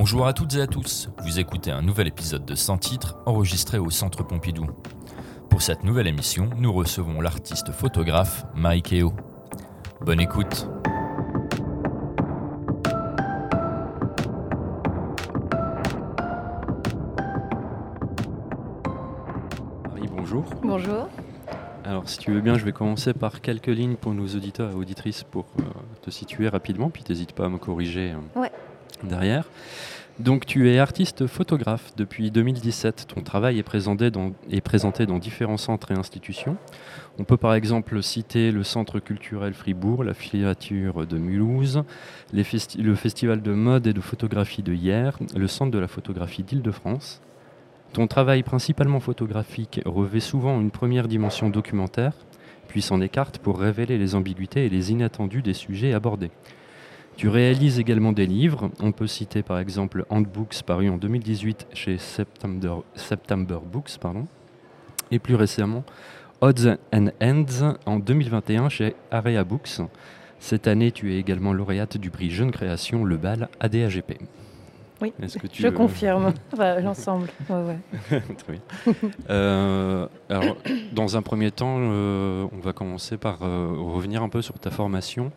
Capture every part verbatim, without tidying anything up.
Bonjour à toutes et à tous, vous écoutez un nouvel épisode de Sans titre enregistré au Centre Pompidou. Pour cette nouvelle émission, nous recevons l'artiste photographe Mike Eo. Bonne écoute. Marie, bonjour. Bonjour. Alors, si tu veux bien, je vais commencer par quelques lignes pour nos auditeurs et auditrices pour euh, te situer rapidement, puis n'hésite pas à me corriger euh, Ouais. derrière. Donc, tu es artiste photographe depuis deux mille dix-sept. Ton travail est présenté, dans, est présenté dans différents centres et institutions. On peut par exemple citer le Centre culturel Fribourg, la filature de Mulhouse, les festi- le Festival de mode et de photographie de Hyères, le Centre de la photographie d'Île-de-France. Ton travail principalement photographique revêt souvent une première dimension documentaire, puis s'en écarte pour révéler les ambiguïtés et les inattendus des sujets abordés. Tu réalises également des livres, on peut citer par exemple Handbooks paru en deux mille dix-huit chez September, September Books, pardon, et plus récemment Odds and Ends en deux mille vingt et un chez Area Books. Cette année, tu es également lauréate du prix Jeune Création Le Bal A D A G P. Oui, Est-ce que tu je veux- confirme. Enfin, l'ensemble. Ouais, ouais. Très bien. Euh, alors, dans un premier temps, euh, on va commencer par euh, revenir un peu sur ta formation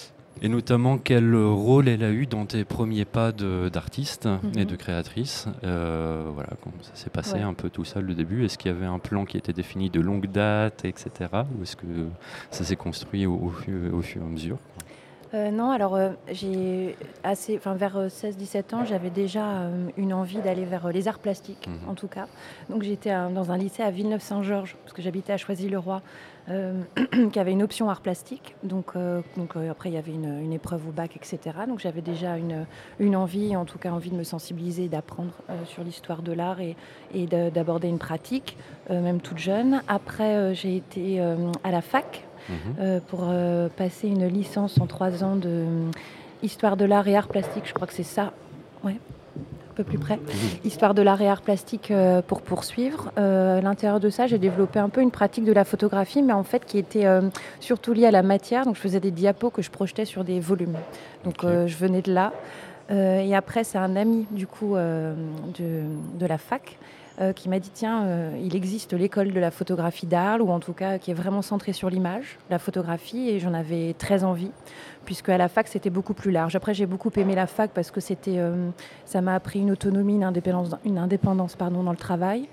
et notamment quel rôle elle a eu dans tes premiers pas de- d'artiste Mhm. et de créatrice. Euh, voilà, comment ça s'est passé Ouais. un peu tout ça le début. Est-ce qu'il y avait un plan qui était défini de longue date, et cetera. Ou est-ce que ça s'est construit au, au fu- au fur et à mesure? Euh, non, alors euh, j'ai assez, enfin vers euh, seize dix-sept ans, j'avais déjà euh, une envie d'aller vers euh, les arts plastiques, Mhm. en tout cas. Donc j'étais euh, dans un lycée à Villeneuve-Saint-Georges, parce que j'habitais à Choisy-le-Roi, euh, qui avait une option arts plastiques. Donc, euh, donc euh, après, il y avait une, une épreuve au bac, et cetera. Donc j'avais déjà une, une envie, en tout cas envie de me sensibiliser, et d'apprendre euh, sur l'histoire de l'art et, et de- d'aborder une pratique, euh, même toute jeune. Après, euh, j'ai été euh, à la fac. Mhm. euh, pour euh, passer une licence en trois ans de euh, histoire de l'art et art plastique. Je crois que c'est ça. Ouais, un peu plus près. Histoire de l'art et art plastique euh, pour poursuivre. Euh, à l'intérieur de ça, j'ai développé un peu une pratique de la photographie, mais en fait qui était euh, surtout liée à la matière. Donc je faisais des diapos que je projetais sur des volumes. Donc Ok. euh, je venais de là. Euh, et après, c'est un ami du coup euh, de, de la fac euh, qui m'a dit tiens, euh, il existe l'école de la photographie d'Arles, ou en tout cas qui est vraiment centrée sur l'image, la photographie, et j'en avais très envie, puisque à la fac c'était beaucoup plus large. Après, j'ai beaucoup aimé la fac parce que c'était, euh, ça m'a appris une autonomie, une indépendance, une indépendance pardon, dans le travail.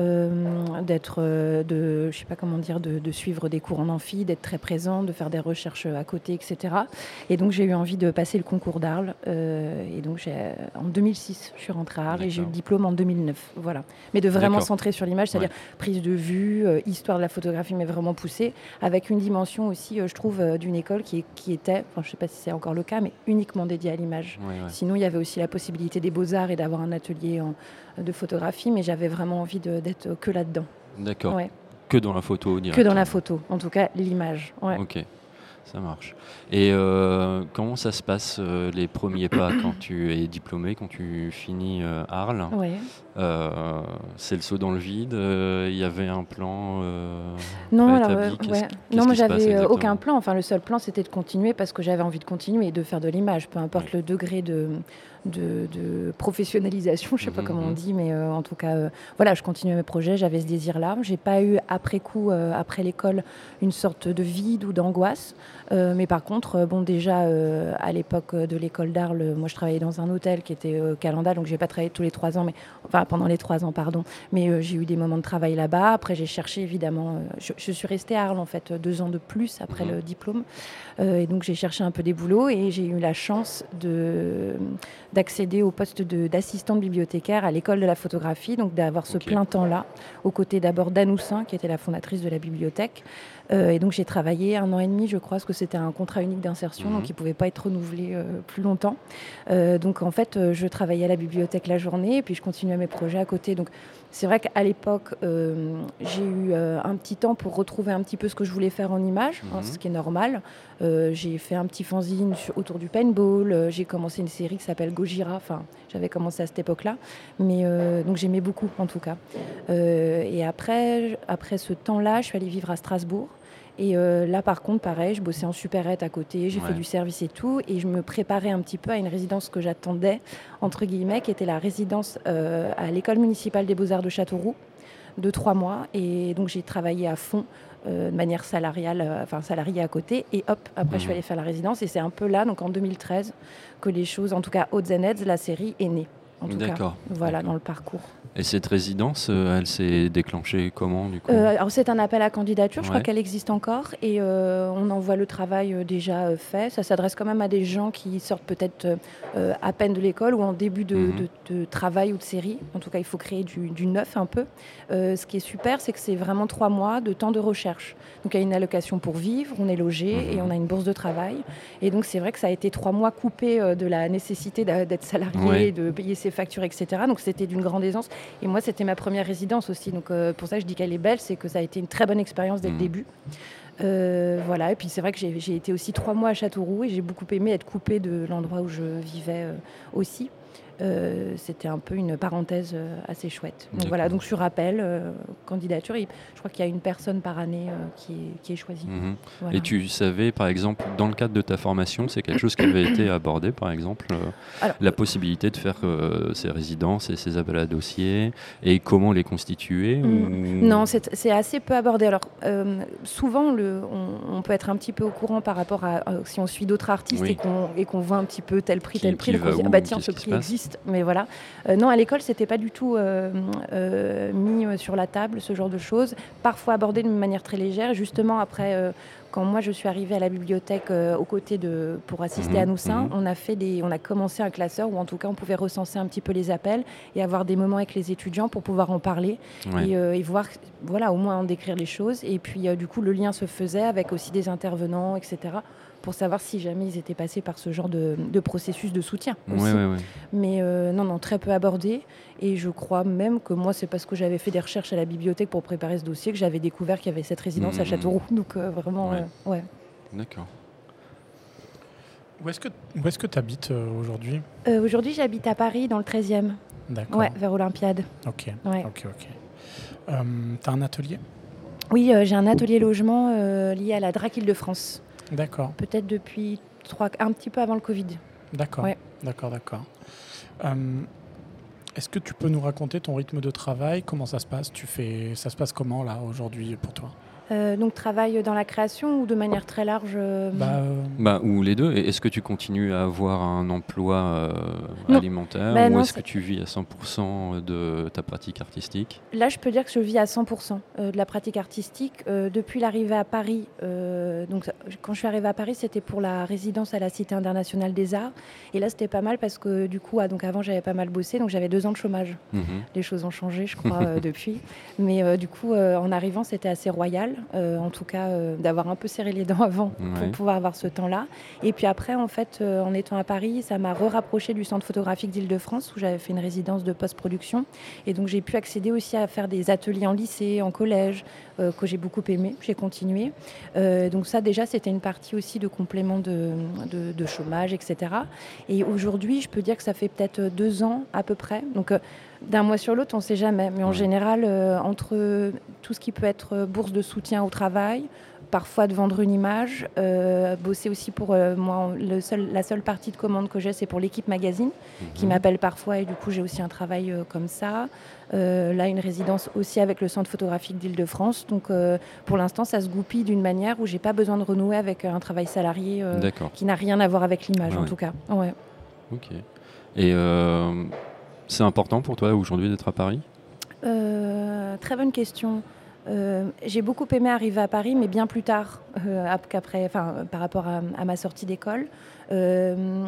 Euh, d'être, euh, de, je sais pas comment dire, de, de suivre des cours en amphi, d'être très présent, de faire des recherches à côté, et cetera. Et donc j'ai eu envie de passer le concours d'Arles. euh, et donc j'ai, en deux mille six, je suis rentrée à Arles et j'ai eu le D'accord. diplôme en deux mille neuf. Voilà. Mais de vraiment D'accord. centrer sur l'image, c'est-à-dire prise de vue, euh, histoire de la photographie, mais vraiment poussée, avec une dimension aussi, euh, je trouve, euh, d'une école qui, est- qui était, enfin je sais pas si c'est encore le cas, mais uniquement dédiée à l'image. Ouais, ouais. Sinon, il y avait aussi la possibilité des beaux-arts et d'avoir un atelier en- de photographie, mais j'avais vraiment envie de- d'être que là-dedans. D'accord. Ouais. Que dans la photo, Que dans directement. la photo, en tout cas l'image. Ouais. Ok, ça marche. Et euh, comment ça se passe euh, les premiers pas quand tu es diplômé, quand tu finis euh, Arles? Ouais. Euh, c'est le saut dans le vide. euh, Il y avait un plan euh, Non, alors, préétabli. euh, Qu'est-ce ouais. qui- qu'est-ce Non, moi qui se passe j'avais euh, exactement? aucun plan. Enfin, le seul plan c'était de continuer parce que j'avais envie de continuer et de faire de l'image, peu importe Oui. le degré de, de, de professionnalisation, je sais pas Mhm, comment on mhm. dit, mais euh, en tout cas, euh, voilà, je continuais mes projets, j'avais ce désir-là. J'ai pas eu après coup, euh, après l'école, une sorte de vide ou d'angoisse. Euh, mais par contre, euh, bon, déjà euh, à l'époque de l'école d'Arles, euh, moi je travaillais dans un hôtel qui était euh, Calenda, donc j'ai pas travaillé tous les trois ans, mais enfin pendant les trois ans, pardon. Mais euh, j'ai eu des moments de travail là-bas. Après, j'ai cherché évidemment. euh, je, je suis restée à Arles en fait deux ans de plus après Mhm. le diplôme, Euh, et donc j'ai cherché un peu des boulots et j'ai eu la chance de d'accéder au poste de- d'assistante bibliothécaire à l'école de la photographie, donc d'avoir ce Ok. plein temps-là, aux côtés d'abord d'Anoussin, qui était la fondatrice de la bibliothèque. Euh, et donc j'ai travaillé un an et demi, je crois, parce que c'était un contrat unique d'insertion, Mhm. donc il ne pouvait pas être renouvelé euh, plus longtemps. Euh, donc en fait, euh, je travaillais à la bibliothèque la journée et puis je continuais mes projets à côté. Donc c'est vrai qu'à l'époque, euh, j'ai eu euh, un petit temps pour retrouver un petit peu ce que je voulais faire en image, hein, Mhm. ce qui est normal. Euh, j'ai fait un petit fanzine sur- autour du paintball. Euh, j'ai commencé une série qui s'appelle Gojira. Enfin, j'avais commencé à cette époque-là. Mais euh, donc j'aimais beaucoup, en tout cas. Euh, et après, après ce temps-là, je suis allée vivre à Strasbourg. Et euh, là, par contre, pareil, je bossais en supérette à côté, j'ai Ouais. fait du service et tout, et je me préparais un petit peu à une résidence que j'attendais, entre guillemets, qui était la résidence euh, à l'école municipale des Beaux-Arts de Châteauroux, de trois mois. Et donc, j'ai travaillé à fond, euh, de manière salariale, euh, enfin salariée à côté, et hop, après, je suis Mhm. allée faire la résidence, et c'est un peu là, donc en deux mille treize, que les choses, en tout cas, Odds and Heads, la série, est née. En tout cas, D'accord. voilà, D'accord. dans le parcours. Et cette résidence, euh, elle s'est déclenchée comment du coup? Euh, alors c'est un appel à candidature, je crois Ouais. qu'elle existe encore et euh, on envoie le travail euh, déjà euh, fait. Ça s'adresse quand même à des gens qui sortent peut-être euh, à peine de l'école ou en début de, Mhm. de- de travail ou de série. En tout cas, il faut créer du, du neuf un peu. Euh, ce qui est super, c'est que c'est vraiment trois mois de temps de recherche. Donc il y a une allocation pour vivre, on est logé Mhm. et on a une bourse de travail. Et donc c'est vrai que ça a été trois mois coupés euh, de la nécessité d'a- d'être salarié, Ouais. de payer ses factures, et cetera. Donc c'était d'une grande aisance. Et moi, c'était ma première résidence aussi. Donc euh, pour ça, je dis qu'elle est belle, c'est que ça a été une très bonne expérience dès le Mhm. début. Euh, voilà. Et puis c'est vrai que j'ai j'ai été aussi trois mois à Châteauroux et j'ai beaucoup aimé être coupée de l'endroit où je vivais euh, aussi. Euh, c'était un peu une parenthèse euh, assez chouette. Donc D'accord. voilà, donc sur appel, euh, candidature, et je crois qu'il y a une personne par année euh, qui, est, qui est choisie. Mhm. Voilà. Et tu savais, par exemple, dans le cadre de ta formation, c'est quelque chose qui avait été abordé, par exemple, euh, Alors, la possibilité de faire euh, ces résidences et ces appels à dossiers, et comment les constituer Mm. ou... Non, c'est c'est assez peu abordé. Alors, euh, souvent, le, on, on peut être un petit peu au courant par rapport à euh, si on suit d'autres artistes Oui. et qu'on et qu'on voit un petit peu tel prix, Qui- tel prix, qui donc on va se dit, où, ah bah tiens, qu'est-ce ce qui se prix passe. existe. Mais voilà. Euh, non, à l'école, c'était pas du tout euh, euh, mis euh, sur la table, ce genre de choses. Parfois abordé d'une manière très légère. Justement, après, euh, quand moi je suis arrivée à la bibliothèque euh, aux côtés de pour assister Mhm, à Noussin, mhm. on a fait des, on a commencé un classeur où en tout cas on pouvait recenser un petit peu les appels et avoir des moments avec les étudiants pour pouvoir en parler. Ouais. Et, euh, et voir, voilà, au moins en décrire les choses. Et puis, euh, du coup, le lien se faisait avec aussi des intervenants, et cetera, pour savoir si jamais ils étaient passés par ce genre de, de processus de soutien aussi. Ouais, ouais, ouais. Mais euh, non, non, très peu abordé. Et je crois même que moi, c'est parce que j'avais fait des recherches à la bibliothèque pour préparer ce dossier que j'avais découvert qu'il y avait cette résidence Mhm. à Châteauroux. Donc, euh, vraiment, Ouais. euh, ouais. D'accord. Où est-ce que où est-ce que tu habites aujourd'hui? Euh, Aujourd'hui, j'habite à Paris, dans le treizième. D'accord. Ouais, vers Olympiade. Ok. Ouais. Ok. Ok. Euh, T'as un atelier? Oui, euh, j'ai un atelier logement euh, lié à la DRAC Île-de-France. D'accord. Peut-être depuis trois, un petit peu avant le Covid. D'accord. Ouais. D'accord. D'accord. Euh, Est-ce que tu peux nous raconter ton rythme de travail? Comment ça se passe? Tu fais, ça se passe comment là aujourd'hui pour toi? Euh, donc, travail dans la création ou de manière très large euh, Bah, euh, Bah, ou les deux. Et est-ce que tu continues à avoir un emploi euh, Non. alimentaire Bah ou non, est-ce que c'est- tu vis à cent pour cent de ta pratique artistique? Là, je peux dire que je vis à cent pour cent euh, de la pratique artistique. Euh, depuis l'arrivée à Paris, euh, donc, ça- quand je suis arrivée à Paris, c'était pour la résidence à la Cité internationale des arts. Et là, c'était pas mal parce que du coup, ah, donc avant, j'avais pas mal bossé, donc j'avais deux ans de chômage. Mhm. Les choses ont changé, je crois, euh, depuis. Mais euh, du coup, euh, en arrivant, c'était assez royal, euh, en tout cas, euh, d'avoir un peu serré les dents avant pour Ouais. pouvoir avoir ce temps-là. Et puis après, en fait, euh, en étant à Paris, ça m'a re-rapproché du Centre photographique d'Île-de-France, où j'avais fait une résidence de post-production. Et donc, j'ai pu accéder aussi à faire des ateliers en lycée, en collège, euh, que j'ai beaucoup aimé. J'ai continué. Euh, donc ça, déjà, c'était une partie aussi de complément de, de, de chômage, et cetera. Et aujourd'hui, je peux dire que ça fait peut-être deux ans à peu près. Donc, euh, d'un mois sur l'autre, on ne sait jamais. Mais en Ouais. général, euh, entre tout ce qui peut être euh, bourse de soutien au travail, parfois de vendre une image, euh, bosser aussi pour euh, moi, le seul, la seule partie de commande que j'ai, c'est pour l'équipe magazine, qui Mhm. m'appelle parfois et du coup j'ai aussi un travail euh, comme ça. Euh, là, une résidence aussi avec le Centre photographique d'Île-de-France. Donc euh, pour l'instant, ça se goupille d'une manière où j'ai pas besoin de renouer avec un travail salarié euh, D'accord. qui n'a rien à voir avec l'image Ouais, en ouais. tout cas. Ouais. Ok. Et euh, c'est important pour toi aujourd'hui d'être à Paris? Euh, très bonne question. Euh, j'ai beaucoup aimé arriver à Paris, mais bien plus tard euh, ap- qu'après, enfin, euh, par rapport à, à ma sortie d'école. Euh,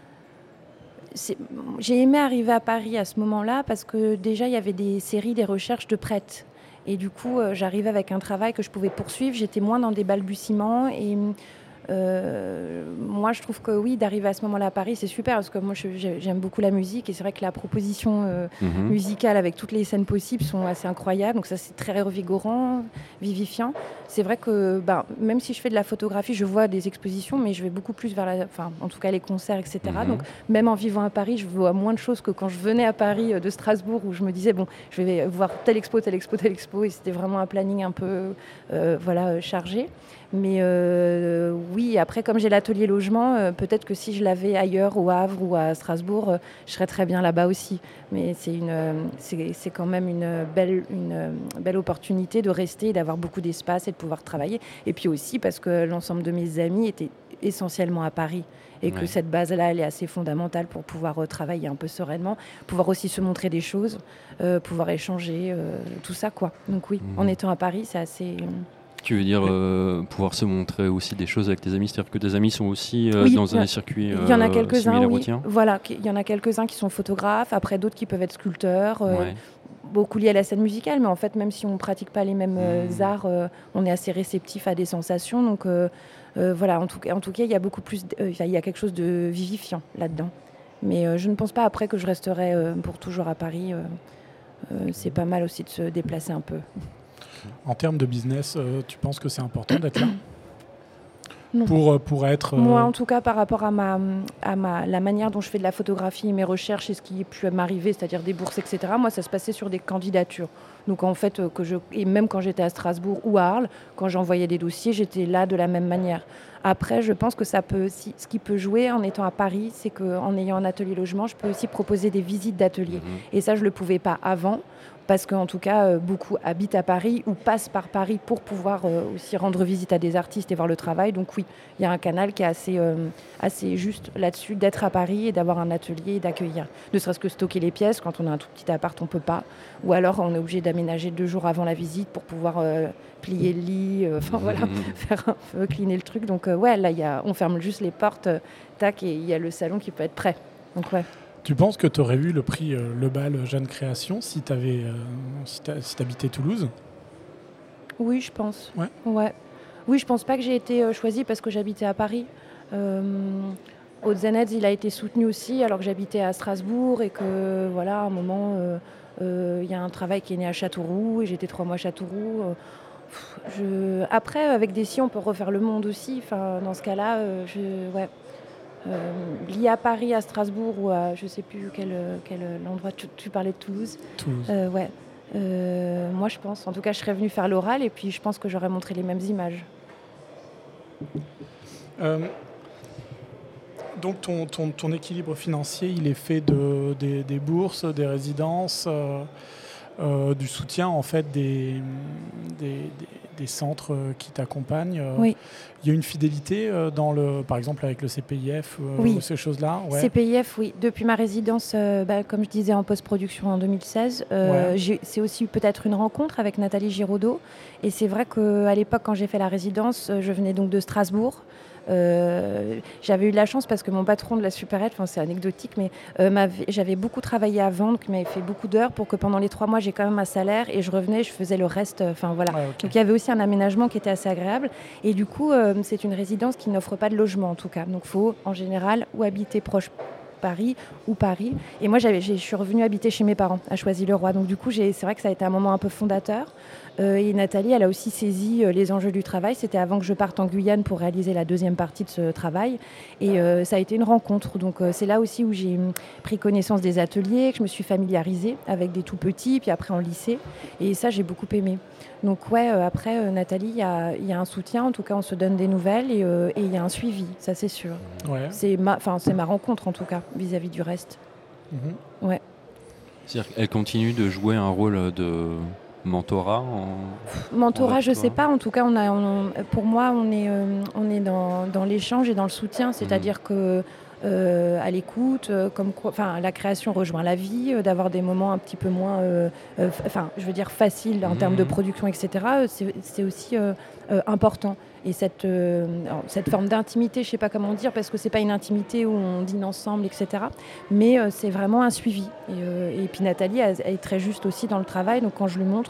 c'est- j'ai aimé arriver à Paris à ce moment-là parce que déjà il y avait des séries, des recherches de prêtes. Et du coup, euh, j'arrivais avec un travail que je pouvais poursuivre. J'étais moins dans des balbutiements et Euh, moi, je trouve que oui, d'arriver à ce moment-là à Paris, c'est super parce que moi, je, j'aime beaucoup la musique et c'est vrai que la proposition euh, mmh. musicale avec toutes les scènes possibles sont assez incroyables. Donc ça, c'est très revigorant, vivifiant. C'est vrai que bah, même si je fais de la photographie, je vois des expositions, mais je vais beaucoup plus vers la, enfin, en tout cas les concerts, et cetera. Mmh. Donc même en vivant à Paris, je vois moins de choses que quand je venais à Paris de Strasbourg où je me disais bon, je vais voir telle expo, telle expo, telle expo, et c'était vraiment un planning un peu, euh, voilà, chargé. Mais euh, oui, après, comme j'ai l'atelier logement, euh, peut-être que si je l'avais ailleurs, au Havre ou à Strasbourg, euh, je serais très bien là-bas aussi. Mais c'est, une, euh, c'est, c'est quand même une belle, une euh, belle opportunité de rester, d'avoir beaucoup d'espace et de pouvoir travailler. Et puis aussi parce que l'ensemble de mes amis étaient essentiellement à Paris. Et que ouais. cette base-là, elle est assez fondamentale pour pouvoir euh, travailler un peu sereinement, pouvoir aussi se montrer des choses, euh, pouvoir échanger, euh, tout ça, quoi. Donc oui, mmh. en étant à Paris, c'est assez... Tu veux dire euh, pouvoir se montrer aussi des choses avec tes amis, c'est-à-dire que tes amis sont aussi euh, oui, dans un circuit euh, il y en a quelques-uns, similaire oui. au tien. Voilà, il y en a quelques-uns qui sont photographes, après d'autres qui peuvent être sculpteurs, euh, ouais. beaucoup liés à la scène musicale, mais en fait, même si on ne pratique pas les mêmes euh, mmh. arts, euh, on est assez réceptif à des sensations. Donc euh, euh, voilà, en tout, en tout cas, il y a beaucoup plus, euh, il y a quelque chose de vivifiant là-dedans. Mais euh, je ne pense pas après que je resterai euh, pour toujours à Paris. Euh, euh, c'est pas mal aussi de se déplacer un peu. En termes de business, euh, tu penses que c'est important d'être là ? Non. Pour, pour être... Euh... Moi, en tout cas, par rapport à, ma, à ma, la manière dont je fais de la photographie, mes recherches et ce qui a pu m'arriver, c'est-à-dire des bourses, et cetera, moi, ça se passait sur des candidatures. Donc, en fait, que je, et même quand j'étais à Strasbourg ou à Arles, quand j'envoyais des dossiers, j'étais là de la même manière. Après, je pense que ça peut, si, ce qui peut jouer en étant à Paris, c'est qu'en ayant un atelier logement, je peux aussi proposer des visites d'ateliers. Mmh. Et ça, je ne le pouvais pas avant. Parce qu'en tout cas, euh, beaucoup habitent à Paris ou passent par Paris pour pouvoir euh, aussi rendre visite à des artistes et voir le travail. Donc oui, il y a un canal qui est assez, euh, assez juste là-dessus, d'être à Paris et d'avoir un atelier et d'accueillir. Ne serait-ce que stocker les pièces, quand on a un tout petit appart, on ne peut pas. Ou alors, on est obligé d'aménager deux jours avant la visite pour pouvoir euh, plier le lit, enfin euh, voilà, mmh. faire un peu cleaner le truc. Donc euh, ouais, là, y a, on ferme juste les portes, euh, tac, et il y a le salon qui peut être prêt. Donc ouais. Tu penses que tu aurais eu le prix euh, Le Bal Jeune Création si tu avais euh, si si t'habitais Toulouse ? Oui, je pense. Ouais. Ouais. Oui, je pense pas que j'ai été euh, choisie parce que j'habitais à Paris. Euh, Haute-Zenetz, il a été soutenu aussi alors que j'habitais à Strasbourg et que voilà, à un moment, il euh, euh, y a un travail qui est né à Châteauroux et j'étais trois mois à Châteauroux. Euh, je... Après, avec des si, on peut refaire le monde aussi. Enfin, dans ce cas-là, euh, je... ouais. Euh, lié à Paris, à Strasbourg ou à je ne sais plus quel, quel endroit, tu, tu parlais de Toulouse. Toulouse. Euh, ouais. Euh, moi je pense, en tout cas je serais venue faire l'oral et puis je pense que j'aurais montré les mêmes images. Euh, donc ton, ton, ton équilibre financier, il est fait de, des, des bourses, des résidences, euh, euh, du soutien en fait des, des, des, des centres qui t'accompagnent. Oui. Il y a une fidélité dans le, par exemple avec le C P I F euh, oui. ou ces choses-là. Ouais. C P I F, oui. Depuis ma résidence, euh, bah, comme je disais, en post-production en deux mille seize, euh, ouais. j'ai, c'est aussi peut-être une rencontre avec Nathalie Giraudot. Et c'est vrai qu'à l'époque, quand j'ai fait la résidence, je venais donc de Strasbourg. Euh, j'avais eu de la chance parce que mon patron de la supérette, enfin c'est anecdotique, mais euh, j'avais beaucoup travaillé avant, donc il m'avait fait beaucoup d'heures pour que pendant les trois mois j'ai quand même un salaire et je revenais, je faisais le reste. Enfin voilà. Ouais, okay. Donc il y avait aussi un aménagement qui était assez agréable. Et du coup, euh, c'est une résidence qui n'offre pas de logement en tout cas. Donc il faut en général ou habiter proche Paris ou Paris. Et moi, j'avais, je suis revenue habiter chez mes parents à Choisy-le-Roi. Donc du coup, j'ai, c'est vrai que ça a été un moment un peu fondateur. Euh, et Nathalie, elle a aussi saisi euh, les enjeux du travail. C'était avant que je parte en Guyane pour réaliser la deuxième partie de ce travail. Et euh, ça a été une rencontre. Donc euh, c'est là aussi où j'ai pris connaissance des ateliers, que je me suis familiarisée avec des tout petits, puis après en lycée. Et ça, j'ai beaucoup aimé. Donc ouais, euh, après, euh, Nathalie, il y a, y a un soutien. En tout cas, on se donne des nouvelles et il euh, y a un suivi, ça c'est sûr. Ouais. C'est, ma, c'est ma rencontre, en tout cas, vis-à-vis du reste. Mmh. Ouais. C'est-à-dire qu'elle continue de jouer un rôle de... mentorat en... Mentorat, je ne sais pas. En tout cas, on a, on, pour moi, on est, euh, on est dans, dans l'échange et dans le soutien. C'est-à-dire mmh. que euh, à l'écoute, euh, comme quoi, enfin, la création rejoint la vie, euh, d'avoir des moments un petit peu moins, euh, euh, enfin, je veux dire faciles en mmh. termes de production, et cetera. C'est, c'est aussi euh, euh, important. Et cette, euh, cette forme d'intimité, je ne sais pas comment dire, parce que ce n'est pas une intimité où on dîne ensemble, et cetera. Mais euh, c'est vraiment un suivi. Et, euh, et puis Nathalie, elle, elle est très juste aussi dans le travail. Donc quand je lui montre, euh,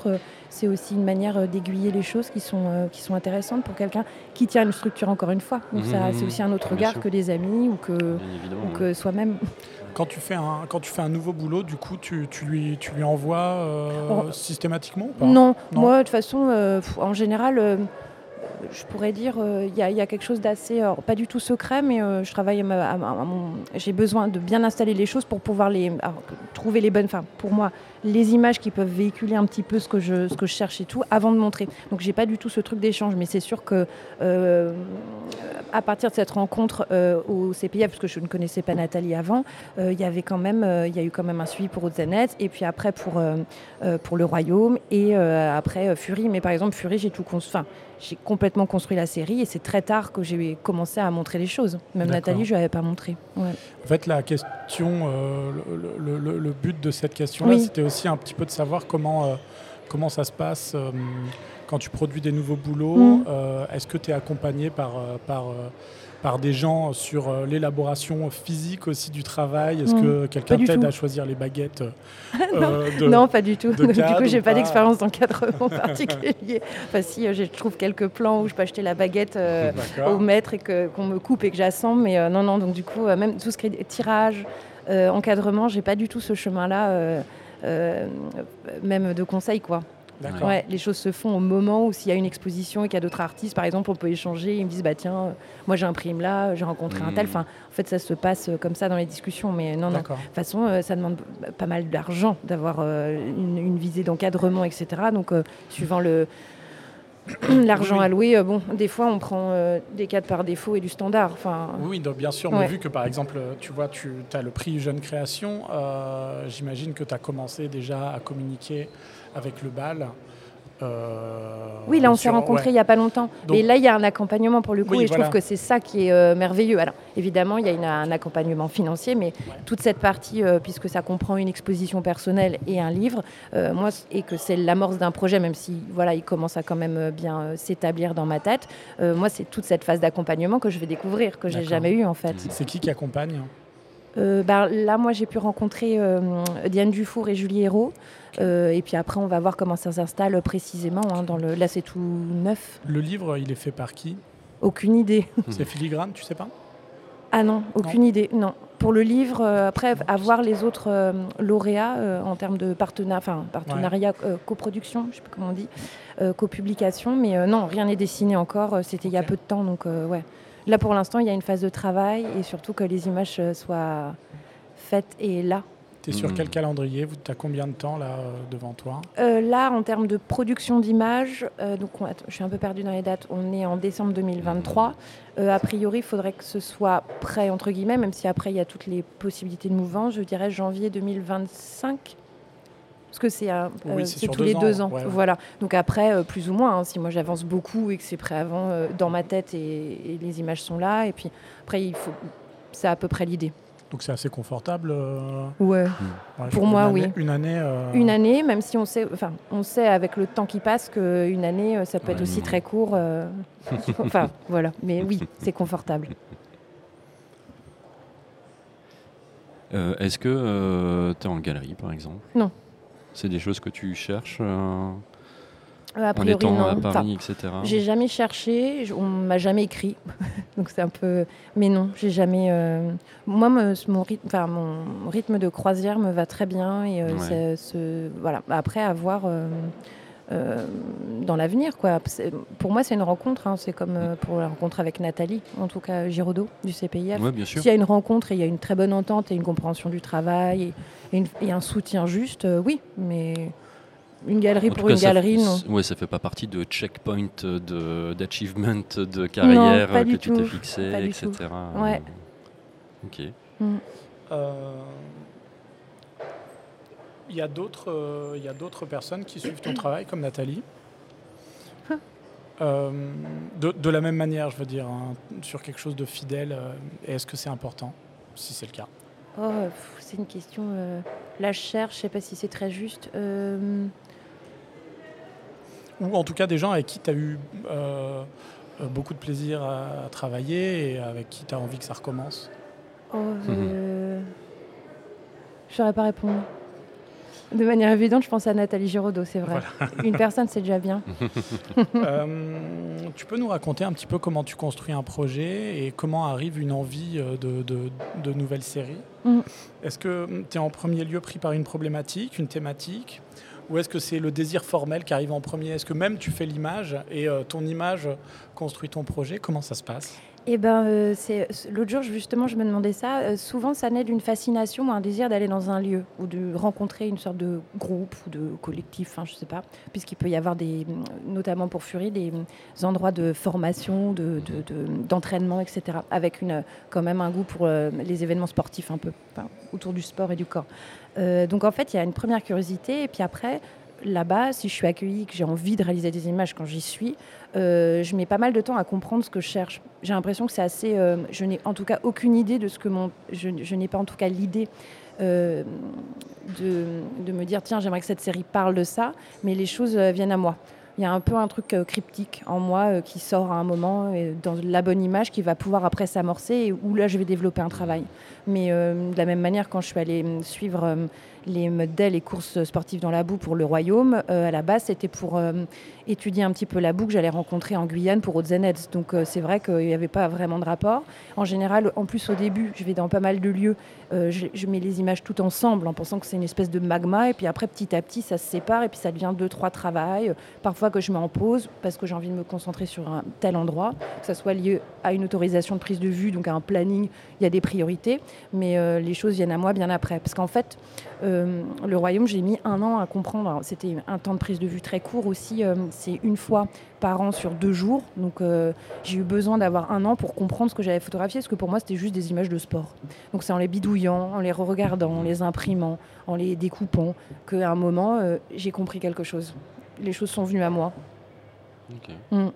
c'est aussi une manière euh, d'aiguiller les choses qui sont, euh, qui sont intéressantes pour quelqu'un qui tient une structure, encore une fois. Donc Mmh, ça, mmh, c'est aussi un autre bien regard sûr. que des amis ou que, Bien évidemment. ou oui. que soi-même. Quand tu fais un, quand tu fais un nouveau boulot, du coup, tu, tu lui, tu lui envoies euh, Oh. systématiquement ou pas? Non, Non. moi de toute façon, euh, pff, en général, euh, je pourrais dire, il y, y a quelque chose d'assez, alors, pas du tout secret, mais euh, je travaille, à ma- à ma- à mon- j'ai besoin de bien installer les choses pour pouvoir les, alors, trouver les bonnes, enfin pour moi, les images qui peuvent véhiculer un petit peu ce que je, ce que je cherche et tout, avant de montrer. Donc j'ai pas du tout ce truc d'échange, mais c'est sûr que euh, à partir de cette rencontre euh, au C P I F, parce que je ne connaissais pas Nathalie avant, euh, il y avait quand même, euh, il y a eu quand même un suivi pour Ozanet, et puis après pour euh, euh, pour le Royaume, et euh, après euh, Fury. Mais par exemple Fury, j'ai tout construit. Enfin, j'ai complètement construit la série et c'est très tard que j'ai commencé à montrer les choses. Même D'accord. Nathalie, je ne l'avais pas montré. Ouais. En fait, la question, euh, le, le- le- le but de cette question-là, Oui. c'était aussi un petit peu de savoir comment, euh, comment ça se passe euh, quand tu produis des nouveaux boulots. Mm. Euh, est-ce que tu es accompagné par, euh, par, euh, par des gens sur euh, l'élaboration physique aussi du travail? Est-ce Mm. que quelqu'un Pas du t'aide tout. à choisir les baguettes euh, de- Non, pas du tout. de Du cadre coup, j'ai ou pas pas d'expérience d'encadrement particulier. Enfin, si, euh, je trouve quelques plans où je peux acheter la baguette euh, D'accord. au mètre et que, qu'on me coupe et que j'assemble. Mais euh, non, non, donc du coup, euh, même tout ce qui est tirage, euh, encadrement, j'ai pas du tout ce chemin-là, euh, euh, même de conseils, quoi. D'accord. Ouais, les choses se font au moment où s'il y a une exposition et qu'il y a d'autres artistes, par exemple, on peut échanger. Ils me disent, bah tiens, euh, moi j'imprime là, j'ai rencontré un tel. Mm. Enfin, en fait, ça se passe euh, comme ça dans les discussions. Mais non, non. D'accord. De toute façon, euh, ça demande b- pas mal d'argent d'avoir euh, une, une visée d'encadrement, et cetera. Donc, euh, suivant le l'argent Oui, oui. alloué, euh, bon, des fois, on prend euh, des cadres par défaut et du standard. Enfin, Oui, donc, bien sûr, mais Ouais. vu que par exemple, tu vois, tu as le prix Jeune Création, euh, j'imagine que tu as commencé déjà à communiquer avec le bal. euh, oui, là, on s'est sur- rencontrés ouais. il n'y a pas longtemps. Donc- Mais là, il y a un accompagnement pour le coup, Oui, et je voilà. trouve que c'est ça qui est euh, merveilleux. Alors, évidemment, il y a une- un accompagnement financier, mais toute cette partie, euh, puisque ça comprend une exposition personnelle et un livre, euh, moi, c- et que c'est l'amorce d'un projet, même si voilà, il commence à quand même euh, bien euh, s'établir dans ma tête, euh, moi, c'est toute cette phase d'accompagnement que je vais découvrir, que j'ai D'accord. jamais eu en fait. C'est qui qui accompagne? Euh, bah, là, moi, j'ai pu rencontrer euh, Diane Dufour et Julie Hérault. Euh, et puis après, on va voir comment ça s'installe précisément. Hein, dans le... Là, c'est tout neuf. Le livre, il est fait par qui? Aucune idée. C'est filigrane, tu sais pas? Ah non, aucune idée. Non. Pour le livre, euh, après, avoir les autres euh, lauréats euh, en termes de partena- enfin, partenariat, euh, coproduction, je ne sais pas comment on dit, euh, copublication. Mais euh, non, rien n'est dessiné encore. Euh, C'était il y a Ok. peu de temps. Donc, euh, ouais. Là, pour l'instant, il y a une phase de travail et surtout que les images euh, soient faites et là. Tu es sur Mhm. quel calendrier? Tu as combien de temps là euh, devant toi? Euh, là, en termes de production d'images, euh, donc on- attends, je suis un peu perdue dans les dates. On est en décembre deux mille vingt-trois. Euh, a priori, il faudrait que ce soit prêt entre guillemets, même si après il y a toutes les possibilités de mouvement. Je dirais janvier deux mille vingt-cinq. Parce que c'est un- Oui, euh, c'est c'est sur tous deux les ans, deux ans. ouais, ouais. Voilà. Donc après, euh, plus ou moins, hein, si moi j'avance beaucoup et que c'est prêt avant euh, dans ma tête et, et les images sont là. Et puis après, il faut, c'est à peu près l'idée. Donc c'est assez confortable. euh, Ouais. ouais, je Pour trouve moi, une année- oui. Une année. euh, Une année, même si on sait, enfin, on sait avec le temps qui passe qu'une année, euh, ça peut être Ouais. aussi très court. euh, enfin, voilà. Mais oui, c'est confortable. Euh, Est-ce que tu es en galerie, par exemple? Non. C'est des choses que tu cherches euh, Euh, a en priori, étant non. à Enfin, Paris, et cetera? j'ai jamais cherché, je- on m'a jamais écrit, donc c'est un peu. Mais non, j'ai jamais. euh, Moi, me- mon rythme, enfin mon rythme de croisière me va très bien et euh, Ouais. c'est- ce- voilà. Après, à voir euh, euh, dans l'avenir, quoi. C'est- Pour moi, c'est une rencontre. Hein. C'est comme euh, pour la rencontre avec Nathalie, en tout cas Giraudot du C P I F. Oui, bien sûr. S'il y a une rencontre et il y a une très bonne entente et une compréhension du travail et, et une- et un soutien juste, euh, oui, mais une galerie En tout pour cas, une ça galerie, f- non. c- Ouais, ça fait pas partie de checkpoint de- d'achievement de, carrière pas euh, du que tu t'es tout, fixé, pas du et cetera. tout. Ouais. Ok. Mm. Euh, Il y a d'autres, euh, il y a d'autres personnes qui suivent ton travail, comme Nathalie. Euh, de, de la même manière, je veux dire, hein, sur quelque chose de fidèle. euh, et est-ce que c'est important, si c'est le cas? Oh, pff, c'est une question. Euh, là, je cherche, je sais pas si c'est très juste. Euh, Ou en tout cas des gens avec qui tu as eu euh, euh, beaucoup de plaisir à, à travailler et avec qui tu as envie que ça recommence? oh, euh, je saurais pas répondre. De manière évidente, je pense à Nathalie Giraudot, c'est vrai. Voilà. Une personne, c'est déjà bien. euh, tu peux nous raconter un petit peu comment tu construis un projet et comment arrive une envie de, de, de nouvelles séries? mm. Est-ce que tu es en premier lieu pris par une problématique, une thématique, ou est-ce que c'est le désir formel qui arrive en premier? Est-ce que même tu fais l'image et euh, ton image construit ton projet? Comment ça se passe? Eh ben, euh, c'est, l'autre jour, justement, je me demandais ça. Euh, souvent, ça naît d'une fascination ou un désir d'aller dans un lieu ou de rencontrer une sorte de groupe ou de collectif, enfin, je sais pas, puisqu'il peut y avoir, des, notamment pour Fury, des endroits de formation, de, de, de, d'entraînement, et cetera, avec une, quand même un goût pour euh, les événements sportifs un peu, enfin, autour du sport et du corps. Euh, donc, en fait, il y a une première curiosité et puis après... Là-bas, si je suis accueillie, que j'ai envie de réaliser des images quand j'y suis, euh, je mets pas mal de temps à comprendre ce que je cherche. J'ai l'impression que c'est assez... Euh, je n'ai en tout cas aucune idée de ce que mon... Je, je n'ai pas en tout cas l'idée euh, de, de me dire, tiens, j'aimerais que cette série parle de ça, mais les choses euh, viennent à moi. Il y a un peu un truc euh, cryptique en moi euh, qui sort à un moment euh, dans la bonne image qui va pouvoir après s'amorcer et où là, je vais développer un travail. Mais euh, de la même manière, quand je suis allée suivre... Euh, les modèles et courses sportives dans la boue pour le Royaume. Euh, à la base, c'était pour euh, étudier un petit peu la boue que j'allais rencontrer en Guyane pour Hautes-Zeneds. Donc, euh, c'est vrai qu'il n'y avait pas vraiment de rapport. En général, en plus, au début, je vais dans pas mal de lieux. Euh, je, je mets les images toutes ensemble en pensant que c'est une espèce de magma. Et puis après, petit à petit, ça se sépare et puis ça devient deux, trois travails. Parfois que je mets en pause parce que j'ai envie de me concentrer sur un tel endroit, que ça soit lié à une autorisation de prise de vue, donc à un planning, il y a des priorités. Mais euh, les choses viennent à moi bien après. Parce qu'en fait, euh, le Royaume, j'ai mis un an à comprendre. Alors, c'était un temps de prise de vue très court aussi. Euh, c'est une fois par an sur deux jours. Donc, euh, j'ai eu besoin d'avoir un an pour comprendre ce que j'avais photographié. Parce que pour moi, c'était juste des images de sport. Donc, c'est en les bidouillant, en les re-regardant, en les imprimant, en les découpant, qu'à un moment, euh, j'ai compris quelque chose. Les choses sont venues à moi. Ok. Mm.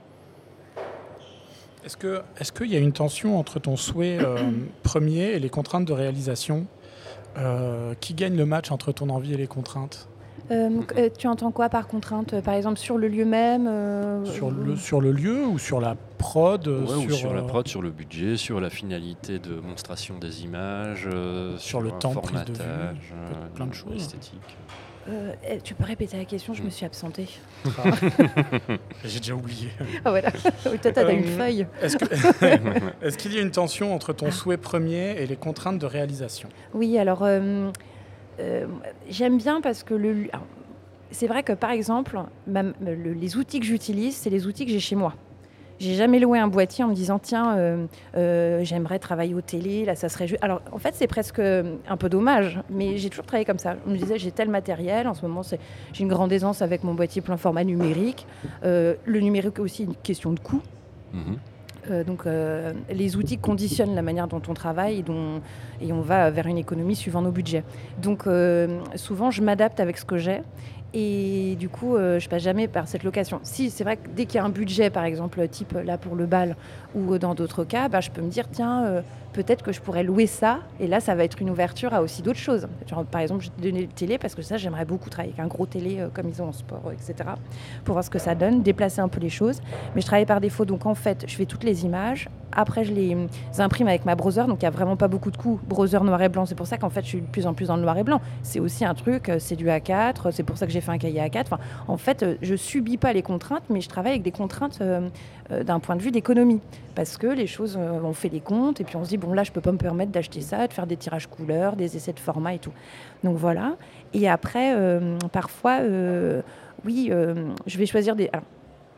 Est-ce que, est-ce qu'il y a une tension entre ton souhait euh, premier et les contraintes de réalisation? Euh, qui gagne le match entre ton envie et les contraintes? euh, euh, Tu entends quoi par contrainte? Par exemple, sur le lieu même euh, sur, le, sur le lieu ou sur la prod? Ouais, sur, ou sur euh... la prod, sur le budget, sur la finalité de monstration des images, euh, sur, sur le temps de prise de vue, euh, plein de choses. Esthétique. Euh, tu peux répéter la question? Je me suis absentée. Ah. J'ai déjà oublié. Ah voilà. Toi, t'as euh, une feuille. Est-ce, que... est-ce qu'il y a une tension entre ton souhait premier et les contraintes de réalisation? Oui, alors euh, euh, j'aime bien parce que le... alors, c'est vrai que par exemple, ma... le... les outils que j'utilise, c'est les outils que j'ai chez moi. J'ai jamais loué un boîtier en me disant tiens, euh, euh, j'aimerais travailler au télé, là ça serait juste. Alors en fait c'est presque un peu dommage, mais j'ai toujours travaillé comme ça. Je me disais j'ai tel matériel, en ce moment c'est... j'ai une grande aisance avec mon boîtier plein format numérique. Euh, le numérique aussi une question de coût. Mmh. Euh, donc euh, les outils conditionnent la manière dont on travaille et, dont, et on va vers une économie suivant nos budgets. Donc euh, souvent je m'adapte avec ce que j'ai. Et du coup, euh, je passe jamais par cette location. Si, c'est vrai que dès qu'il y a un budget, par exemple, type là pour le bal ou dans d'autres cas, bah, je peux me dire, tiens, euh, peut-être que je pourrais louer ça. Et là, ça va être une ouverture à aussi d'autres choses. Genre, par exemple, je vais donner le télé parce que ça, j'aimerais beaucoup travailler avec un gros télé euh, comme ils ont en sport, euh, et cetera. Pour voir ce que ça donne, déplacer un peu les choses. Mais je travaille par défaut. Donc, en fait, je fais toutes les images. Après, je les imprime avec ma browser. Donc, il n'y a vraiment pas beaucoup de coûts. Browser noir et blanc. C'est pour ça qu'en fait, je suis de plus en plus dans le noir et blanc. C'est aussi un truc, c'est du A quatre. C'est pour ça que j'ai fait un cahier A quatre. Enfin, en fait, je ne subis pas les contraintes, mais je travaille avec des contraintes euh, euh, d'un point de vue d'économie. Parce que les choses, euh, on fait des comptes et puis on se dit, bon, là, je ne peux pas me permettre d'acheter ça, de faire des tirages couleurs, des essais de format et tout. Donc, voilà. Et après, euh, parfois, euh, oui, euh, je vais choisir des... Alors,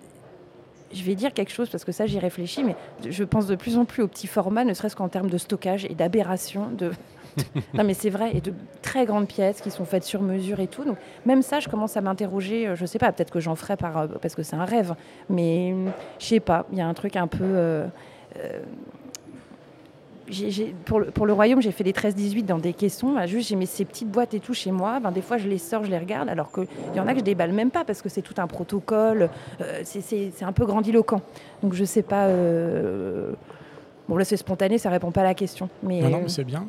je vais dire quelque chose parce que ça, j'y réfléchis, mais je pense de plus en plus au petit format, ne serait-ce qu'en termes de stockage et d'aberration. De... non, mais c'est vrai, et de très grandes pièces qui sont faites sur mesure et tout. Donc, même ça, je commence à m'interroger. Je sais pas, peut-être que j'en ferai par, parce que c'est un rêve, mais je sais pas. Il y a un truc un peu. Euh, euh, J'ai, j'ai, pour, le, pour le Royaume, j'ai fait des treize dix-huit dans des caissons. Là, juste, j'ai mis ces petites boîtes et tout chez moi. Ben, des fois, je les sors, je les regarde, alors qu'il y en a que je déballe même pas parce que c'est tout un protocole. Euh, c'est, c'est, c'est un peu grandiloquent. Donc, je sais pas. Euh... Bon, là, c'est spontané, ça répond pas à la question. Mais, non, non, mais c'est bien.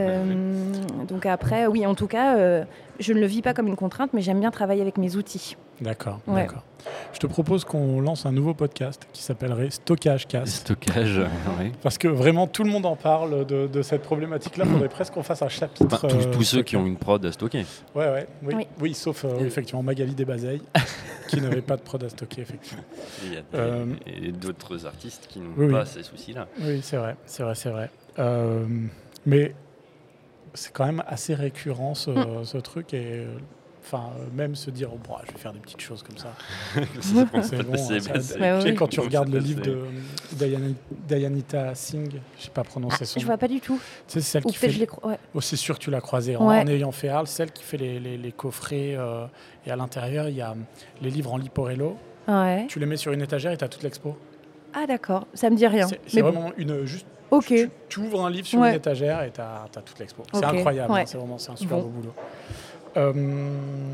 Euh, donc après, oui, en tout cas, euh, je ne le vis pas comme une contrainte, mais j'aime bien travailler avec mes outils. D'accord, Ouais. d'accord. Je te propose qu'on lance un nouveau podcast qui s'appellerait Stockage Cast. Stockage, oui. Parce que vraiment, tout le monde en parle de, de cette problématique-là. Il faudrait presque qu'on fasse un chapitre. Enfin, tous, euh, tous ceux qui stockage. ont une prod à stocker. Ouais, ouais, oui, oui. Oui. sauf euh, effectivement Magali Desbazeilles, qui n'avait pas de prod à stocker, effectivement. Il y a des- Euh, et d'autres artistes qui n'ont oui, pas oui. ces soucis-là. Oui, c'est vrai, c'est vrai, c'est vrai. Euh, mais c'est quand même assez récurrent ce, Mm. ce truc et euh, enfin euh, même se dire oh, bon, je vais faire des petites choses comme ça. Ça prend C'est pas bon, passer, ça- passer. Ouais, tu sais, oui. quand tu Faut regardes le passer. livre de Diana- Dayanita Singh, je sais pas prononcer Ah, son je nom. vois pas du tout. Tu sais, c'est celle Ou qui peut-être fait. je l'ai cro- ouais. Oh, c'est sûr que tu l'as croisée en, Ouais. en ayant fait Arles, celle qui fait les, les- les coffrets euh, et à l'intérieur il y a les livres en Liporello. Ouais. Tu les mets sur une étagère et tu as toute l'expo. Ah d'accord, ça me dit rien. C'est c'est Mais bon, vraiment une juste. ok. Tu, tu ouvres un livre sur Ouais. une étagère et tu as, toute l'expo. C'est Ok, incroyable, ouais. hein, c'est vraiment c'est un super Bon. beau boulot. Euh,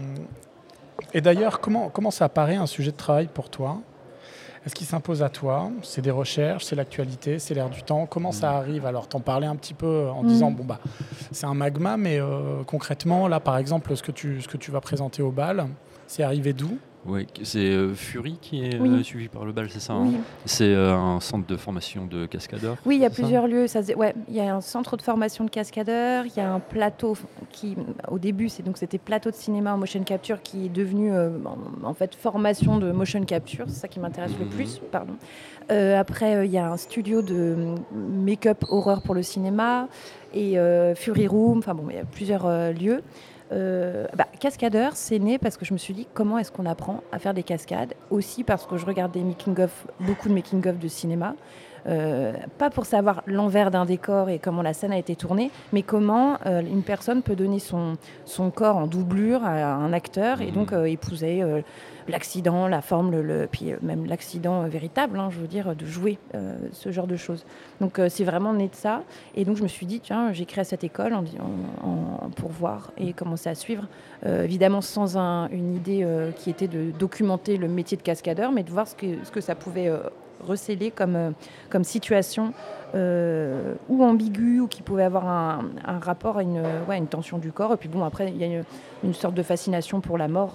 et d'ailleurs, comment, comment ça apparaît un sujet de travail pour toi? Est-ce qu'il s'impose à toi? C'est des recherches, c'est l'actualité, c'est l'air du temps. Comment ça arrive? Alors, t'en parlais un petit peu en Mm. disant, bon, bah, c'est un magma, mais euh, concrètement, là, par exemple, ce que tu, ce que tu vas présenter au bal, c'est arrivé d'où? Oui, c'est euh, Fury qui est Oui. euh, suivi par le bal, c'est ça hein Oui. C'est euh, un centre de formation de cascadeurs. Oui, il y a c'est ça plusieurs lieux. Ça, se- ouais, il y a un centre de formation de cascadeurs. Il y a un plateau qui, au début, c'est donc c'était plateau de cinéma en motion capture qui est devenu euh, en, en fait formation de motion capture. C'est ça qui m'intéresse le Mhm. plus. Pardon. Euh, après, euh, il y a un studio de make-up horreur pour le cinéma et euh, Fury Room. Enfin bon, il y a plusieurs euh, lieux. Euh, bah, cascadeur, c'est né parce que je me suis dit comment est-ce qu'on apprend à faire des cascades. Aussi parce que je regarde des making-of, beaucoup de making-of de cinéma. Euh, pas pour savoir l'envers d'un décor et comment la scène a été tournée, mais comment euh, une personne peut donner son, son corps en doublure à un acteur et Mhm. donc euh, épouser euh, l'accident, la forme, le, le- puis euh, même l'accident euh, véritable, hein, je veux dire, de jouer euh, ce genre de choses. Donc euh, c'est vraiment né de ça. Et donc je me suis dit, tiens, j'ai créé cette école en, en- en- pour voir et commencer à suivre. Euh, évidemment sans un- une idée euh, qui était de documenter le métier de cascadeur, mais de voir ce que, ce que ça pouvait euh, receler comme, euh, comme situation euh, ou ambiguë ou qui pouvait avoir un, un rapport à une, ouais, une tension du corps. Et puis bon, après, il y a une, une sorte de fascination pour la mort,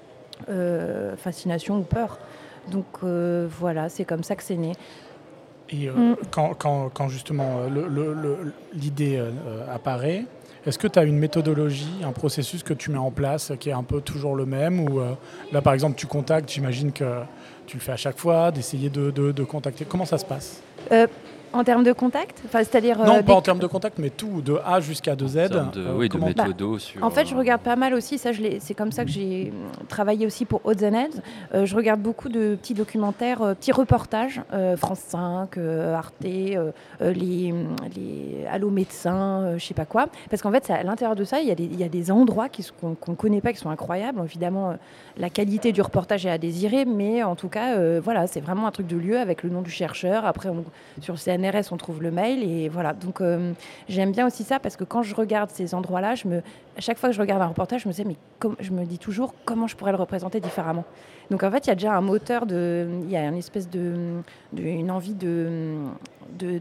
euh, fascination ou peur. Donc euh, voilà, c'est comme ça que c'est né. Et euh, Mm. quand, quand- quand justement euh, le- le- le- l'idée euh, euh, apparaît, est-ce que tu as une méthodologie, un processus que tu mets en place qui est un peu toujours le même ou euh, là par exemple tu contactes, j'imagine que tu le fais à chaque fois, d'essayer de, de- de contacter. Comment ça se passe? Euh, en termes de contact, enfin, c'est-à-dire euh, Non, des- pas en termes de contact, mais tout, de A jusqu'à de Z. En termes de, euh, oui, de comment- méthodo sur. En fait, je euh, regarde pas mal aussi, ça, je l'ai- c'est comme ça que j'ai hum, travaillé aussi pour Odds and Ends. Euh, je regarde beaucoup de petits documentaires, euh, petits reportages, euh, France cinq, euh, Arte, euh, euh, les, hum, les Allo médecins, euh, je sais pas quoi. Parce qu'en fait, ça, à l'intérieur de ça, il y a des, il y a des endroits qui s- qu'on qu'on connaît pas, qui sont incroyables. Évidemment, euh, la qualité du reportage est à désirer, mais en tout cas, euh, voilà, c'est vraiment un truc de lieu avec le nom du chercheur. Après, on- sur C N R S, on trouve le mail et voilà. Donc, euh, j'aime bien aussi ça parce que quand je regarde ces endroits-là, je me, à chaque fois que je regarde un reportage, je me dis, mais com- je me dis toujours comment je pourrais le représenter différemment. Donc en fait, il y a déjà un moteur de, il y a une espèce de, de- une envie de, de, de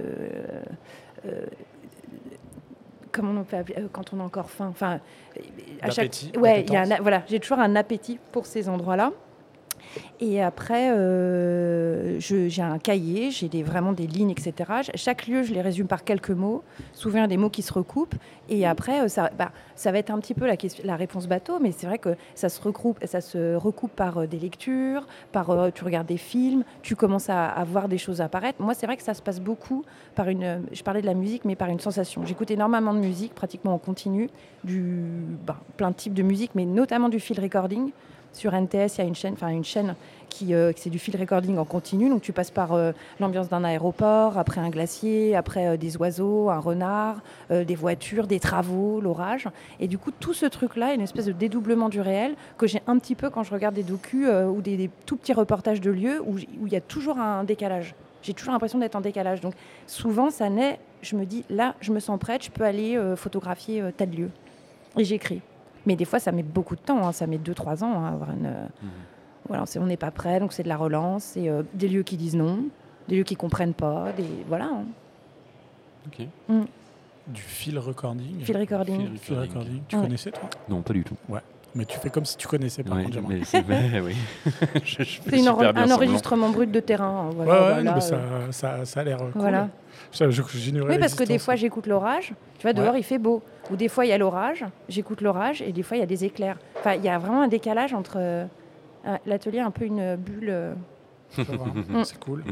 euh, comment on peut appeler, euh, quand on a encore faim. Enfin, à chaque, D'appétit, ouais, il y a un- d'appétence. voilà, j'ai toujours un appétit pour ces endroits-là. Et après, euh, je- j'ai un cahier, j'ai des, vraiment des lignes, et cetera. Ch- Chaque lieu, je les résume par quelques mots, souvent des mots qui se recoupent. Et après, euh, ça, bah, ça va être un petit peu la, question, la réponse bateau, mais c'est vrai que ça se recoupe, ça se recoupe par euh, des lectures, par euh, tu regardes des films, tu commences à, à voir des choses apparaître. Moi, c'est vrai que ça se passe beaucoup par une. Je parlais de la musique, mais par une sensation. J'écoute énormément de musique, pratiquement en continu, du, bah, plein de types de musique, mais notamment du field recording. Sur N T S, il y a une chaîne, enfin une chaîne qui, euh, c'est du field recording en continu. Donc tu passes par euh, l'ambiance d'un aéroport, après un glacier, après euh, des oiseaux, un renard, euh, des voitures, des travaux, l'orage. Et du coup, tout ce truc-là est une espèce de dédoublement du réel que j'ai un petit peu quand je regarde des docus euh, ou des, des tout petits reportages de lieux où j- où il y a toujours un décalage. J'ai toujours l'impression d'être en décalage. Donc souvent, ça naît, je me dis, là, je me sens prête, je peux aller euh, photographier euh, tel lieu. Et j'écris. Mais des fois, ça met beaucoup de temps, hein, ça met deux trois ans hein, à avoir une... euh, Mhm. Voilà, c'est- on n'est pas prêt, donc c'est de la relance, c'est euh, des lieux qui disent non, des lieux qui comprennent pas, des... Voilà, hein. Ok. Du field recording. Field recording. Field Field recording. Tu Ouais. connaissais toi? Non, pas du tout. Mais tu fais comme si tu connaissais pas. Oui, contre, mais c'est mais, oui. je, je fais C'est une super enre- bien un semblant. enregistrement brut de terrain. Ouais, Voilà, ouais, voilà, non, mais euh, ça, ça, ça a l'air euh, cool. voilà. Ça, je- j'ignorais Oui, parce que des l'existence. fois j'écoute l'orage. Tu vois, dehors Ouais. il fait beau. Ou des fois il y a l'orage, j'écoute l'orage, et des fois il y a des éclairs. Enfin, il y a vraiment un décalage entre euh, un- l'atelier, un peu une bulle. euh, Ça va, c'est cool.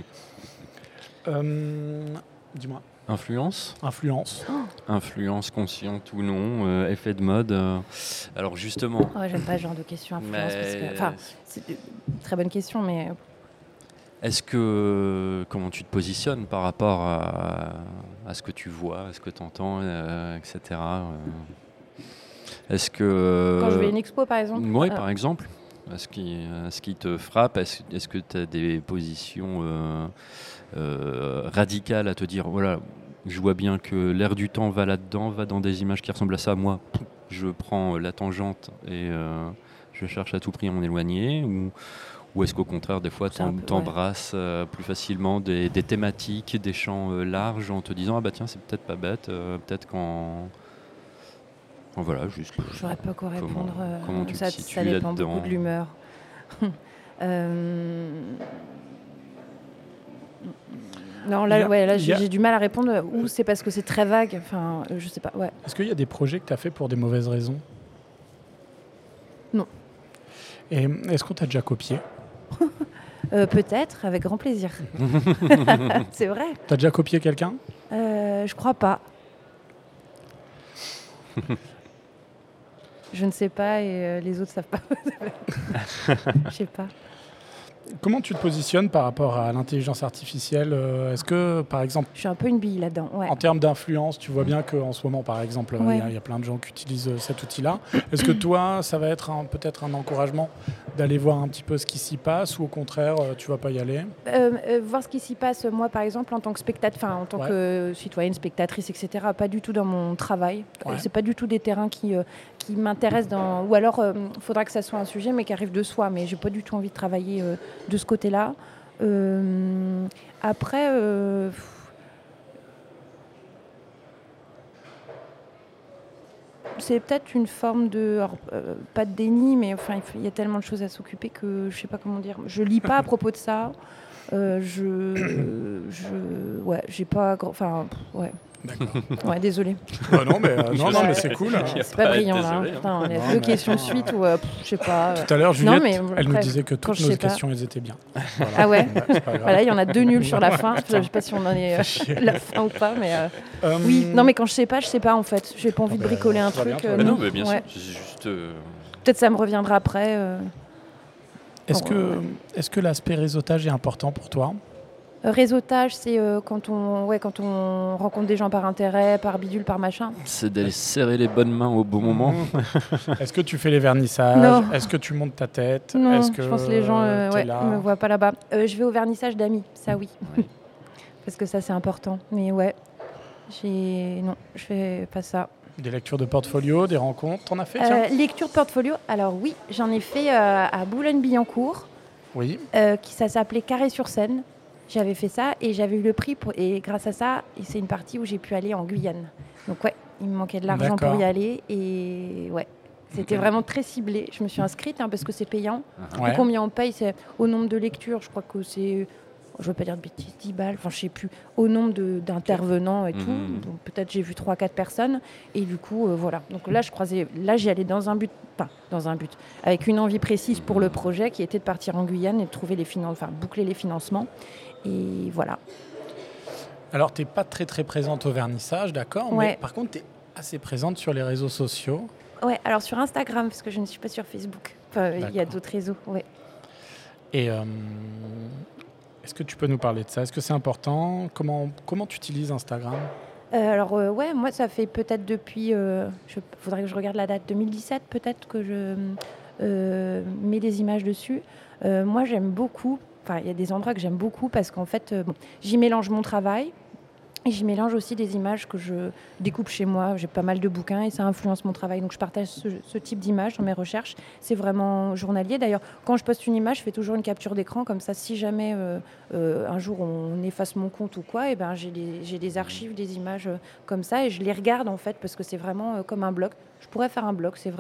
Euh, dis-moi, Influence influence. Influence consciente ou non, euh, effet de mode. euh, Alors justement, Ouais, j'aime pas ce genre de questions influence. Parce que, mais enfin, c'est une très bonne question, mais est-ce que comment tu te positionnes par rapport à, à ce que tu vois, à ce que tu entends, euh, et cetera euh, Est-ce que quand je vais à une expo par exemple. Oui, euh, par exemple. Est-ce qui, est-ce qui te frappe? Est-ce, est-ce que tu as des positions euh, euh, radicales à te dire, voilà, je vois bien que l'air du temps va là-dedans, va dans des images qui ressemblent à ça. Moi, je prends la tangente et euh, je cherche à tout prix à m'en éloigner. Ou, ou est-ce qu'au contraire, des fois, C'est un t'em- peu, ouais. t'embrasses euh, plus facilement des, des thématiques, des champs euh, larges en te disant, ah bah tiens, c'est peut-être pas bête, euh, peut-être qu'en... Enfin, voilà, juste... Je saurais pas quoi Comment- répondre. euh, comment tu te ça, situes ça dépend là-dedans beaucoup de l'humeur. Euh, Non, Il y là, a- ouais, là il y a- j'ai j'ai du mal à répondre. Ou c'est parce que c'est très vague. Enfin, euh, je sais pas. Ouais. Est-ce qu'il y a des projets que tu as fait pour des mauvaises raisons? Non. Et est-ce qu'on t'a déjà copié? Euh, Peut-être, avec grand plaisir. C'est vrai. T'as déjà copié quelqu'un? Euh, je crois pas. Je ne sais pas et euh, les autres savent pas. Je sais pas. Comment tu te positionnes par rapport à l'intelligence artificielle? euh, Est-ce que, par exemple, Je suis un peu une bille là-dedans. Ouais. en termes d'influence, tu vois bien qu'en ce moment, par exemple, il Ouais. y, a- il y a plein de gens qui utilisent euh, cet outil-là. Est-ce que toi, ça va être un- peut-être un encouragement d'aller voir un petit peu ce qui s'y passe, ou au contraire, euh, tu vas pas y aller? Euh, euh, voir ce qui s'y passe, moi par exemple, en tant que spectateur, enfin en tant Ouais. que citoyenne, spectatrice, et cetera. Pas du tout dans mon travail. Ouais. Euh, C'est pas du tout des terrains qui, euh, qui m'intéressent. Dans... Ou alors, il faudra que ça soit un sujet, mais qui arrive de soi. Mais j'ai pas du tout envie de travailler euh, de ce côté-là. Euh, après. euh, C'est peut-être une forme de, alors, euh, pas de déni, mais enfin, il faut- il y a tellement de choses à s'occuper que je sais pas comment dire. Je lis pas à propos de ça. Euh, je, je, ouais, j'ai pas, grand- enfin, pff, ouais, D'accord. ouais, désolé. Bah non, mais, euh, non, Je non, sais. mais c'est cool. hein. C'est pas Ouais, brillant là. hein. désolé, hein. Putain, on a Non, deux mais- questions de suite ou, euh, pff, je sais pas. euh. Tout à l'heure, Juliette, mais, elle nous bref, disait que quand toutes je nos sais pas. questions, elles étaient bien. Voilà. Ah ouais. Bah, c'est pas grave. Voilà, il y en a deux nuls sur la fin. Je sais pas si on en est euh, la fin ou pas, mais euh, Euh, oui. Non, mais quand je sais pas, je sais pas en fait. J'ai pas envie de bah, bricoler un tout va bien, truc. tout va euh, Mais bien. non, mais bien Ouais. sûr, c'est juste... euh, Peut-être ça me reviendra après. euh. Est-ce Bon, que, ouais. est-ce que l'aspect réseautage est important pour toi? Euh, Réseautage, c'est euh, quand on, ouais, quand on rencontre des gens par intérêt, par bidule, par machin. C'est d'aller serrer les bonnes mains au bon moment. Est-ce que tu fais les vernissages? Non. Est-ce que tu montes ta tête? Non, Est-ce que je pense que les gens euh, t'es ouais, là me voient pas là-bas. Euh, je vais au vernissage d'amis, ça oui. Parce que ça c'est important. Mais ouais, j'ai non, je fais pas ça. Des lectures de portfolio, des rencontres, t'en as fait tiens Euh, lecture de portfolio, alors oui, j'en ai fait euh, à Boulogne-Billancourt, Oui. euh, qui ça s'appelait Carré-sur-Seine. J'avais fait ça et j'avais eu le prix pour, et grâce à ça, et c'est une partie où j'ai pu aller en Guyane. Donc ouais, il me manquait de l'argent D'accord. pour y aller et ouais. C'était vraiment très ciblé. Je me suis inscrite hein, parce que c'est payant. Ouais. Et combien on paye, c'est au nombre de lectures. Je crois que c'est, je ne veux pas dire de bêtises, dix balles, enfin je sais plus, au nombre de- d'intervenants et tout. Mhm. Donc peut-être j'ai vu trois quatre personnes. Et du coup, euh, voilà. Donc là, je croisais, là j'y allais dans un but, enfin dans un but, avec une envie précise pour le projet qui était de partir en Guyane et de trouver les finan- enfin boucler les financements. Et voilà. Alors, t'es pas très très présente au vernissage, d'accord, mais Ouais. par contre, t'es assez présente sur les réseaux sociaux. Ouais, alors sur Instagram, parce que je ne suis pas sur Facebook. Enfin, il y a D'accord. d'autres réseaux, ouais. Et euh, est-ce que tu peux nous parler de ça? Est-ce que c'est important? Comment, comment tu utilises Instagram? Euh, alors euh, ouais, moi ça fait peut-être depuis, il faudrait que je regarde la date, deux mille dix-sept peut-être que je euh, mets des images dessus. Euh, moi j'aime beaucoup, enfin il y a des endroits que j'aime beaucoup parce qu'en fait euh, bon, j'y mélange mon travail et j'y mélange aussi des images que je découpe chez moi. J'ai pas mal de bouquins et ça influence mon travail, donc je partage ce, ce type d'images dans mes recherches. C'est vraiment journalier. D'ailleurs, quand je poste une image, je fais toujours une capture d'écran comme ça. Si jamais euh, euh, un jour on efface mon compte ou quoi, et ben j'ai des, j'ai des archives, des images euh, comme ça et je les regarde en fait parce que c'est vraiment euh, comme un blog. Je pourrais faire un blog, c'est vrai, mais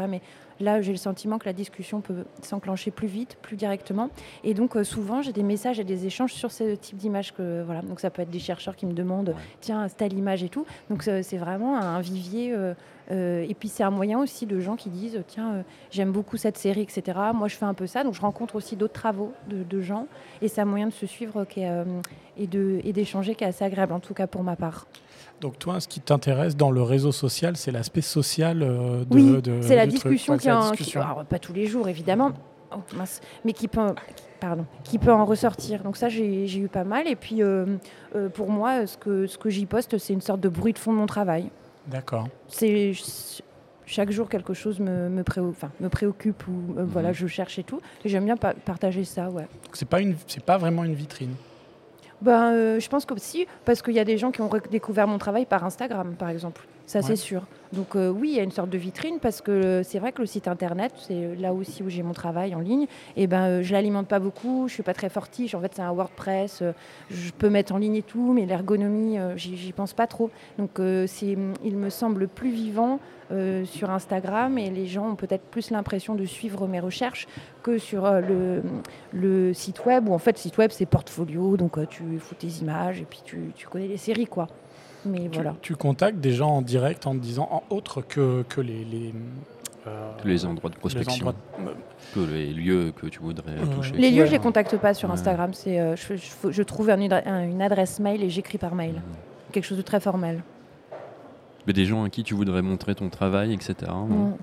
là, j'ai le sentiment que la discussion peut s'enclencher plus vite, plus directement. Et donc, euh, souvent, j'ai des messages et des échanges sur ce type d'image. Que, voilà. Donc, ça peut être des chercheurs qui me demandent, ouais. tiens, c'est telle image et tout. Donc, c'est, c'est vraiment un vivier. Euh, euh, et puis, c'est un moyen aussi de gens qui disent, tiens, euh, j'aime beaucoup cette série, et cetera. Moi, je fais un peu ça. Donc, je rencontre aussi d'autres travaux de, de gens. Et c'est un moyen de se suivre qui est, euh, et, de, et d'échanger qui est assez agréable, en tout cas pour ma part. Donc toi, ce qui t'intéresse dans le réseau social, c'est l'aspect social euh, de, oui, de, c'est la du discussion truc. qui, Ouais, en, c'est la discussion. qui alors, pas tous les jours évidemment, oh, mince, mais qui peut, pardon, qui peut en ressortir. Donc ça, j'ai, j'ai eu pas mal. Et puis euh, euh, pour moi, ce que ce que j'y poste, c'est une sorte de bruit de fond de mon travail. D'accord. C'est chaque jour quelque chose me, me, préo, enfin, me préoccupe ou euh, mmh. voilà, je cherche et tout. Et j'aime bien pa- partager ça, ouais. Donc c'est pas une, c'est pas vraiment une vitrine. Ben, euh, je pense que si, parce qu'il y a des gens qui ont découvert mon travail par Instagram, par exemple. Ça, ouais. c'est sûr. Donc euh, oui, il y a une sorte de vitrine, parce que c'est vrai que le site internet, c'est là aussi où j'ai mon travail en ligne, et ben, euh, je ne l'alimente pas beaucoup, je ne suis pas très fortiche. En fait, c'est un WordPress, euh, je peux mettre en ligne et tout, mais l'ergonomie, euh, j'y, j'y pense pas trop. Donc euh, c'est, il me semble plus vivant euh, sur Instagram, et les gens ont peut-être plus l'impression de suivre mes recherches que sur euh, le, le site web, où en fait, le site web, c'est portfolio, donc euh, tu fous tes images, et puis tu, tu connais les séries, quoi. Mais tu, voilà. tu contactes des gens en direct en te disant, en autre que, que les, les, euh, les endroits de prospection, les endroits de... que les lieux que tu voudrais euh, toucher. Les lieux, ouais. je ne les contacte pas sur Instagram. Ouais. C'est, euh, je, je, je trouve un, un, une adresse mail et j'écris par mail. Mmh. Quelque chose de très formel. Mais des gens à qui tu voudrais montrer ton travail, et cetera. Mmh.